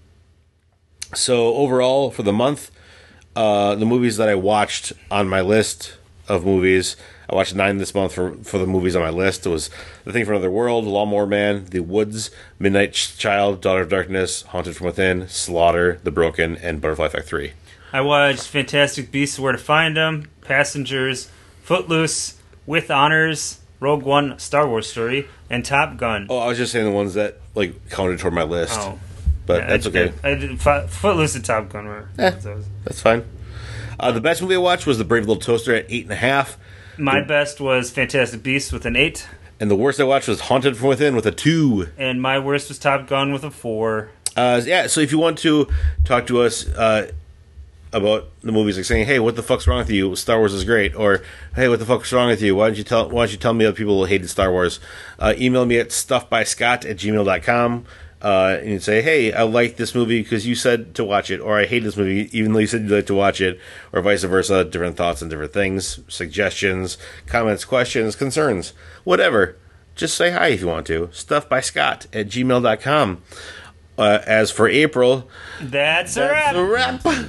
So overall, for the month, uh, the movies that I watched on my list of movies, I watched nine this month for, for the movies on my list. It was The Thing from Another World, Lawnmower Man, The Woods, Midnight Child, Daughter of Darkness, Haunted from Within, Slaughter, The Broken, and Butterfly Effect three. I watched Fantastic Beasts, Where to Find Them, Passengers, Footloose, with honors, Rogue One, Star Wars Story, and Top Gun. Oh, I was just saying the ones that like counted toward my list. Oh. But Yeah, that's I, okay. I, I did Fo- Footloose and Top Gun were. Eh, those. that's fine. Uh, the best movie I watched was The Brave Little Toaster at eight and a half. My the, best was Fantastic Beasts with an eight. And the worst I watched was Haunted from Within with a two. And my worst was Top Gun with a four. Uh, yeah, so if you want to talk to us uh, about the movies, like saying, "Hey, what the fuck's wrong with you? Star Wars is great," or "Hey, what the fuck's wrong with you? Why don't you tell Why don't you tell me other people who hated Star Wars?" Uh, email me at stuffbyscott at gmail dot com. Uh, and you'd say, "Hey, I like this movie because you said to watch it," or "I hate this movie even though you said you'd like to watch it," or vice versa. Different thoughts on different things, suggestions, comments, questions, concerns, whatever. Just say hi if you want to. Stuffbyscott at gmail dot com. Uh, as for April, That's, that's a a wrap. wrap.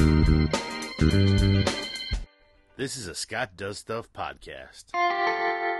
This is a Scott Does Stuff podcast.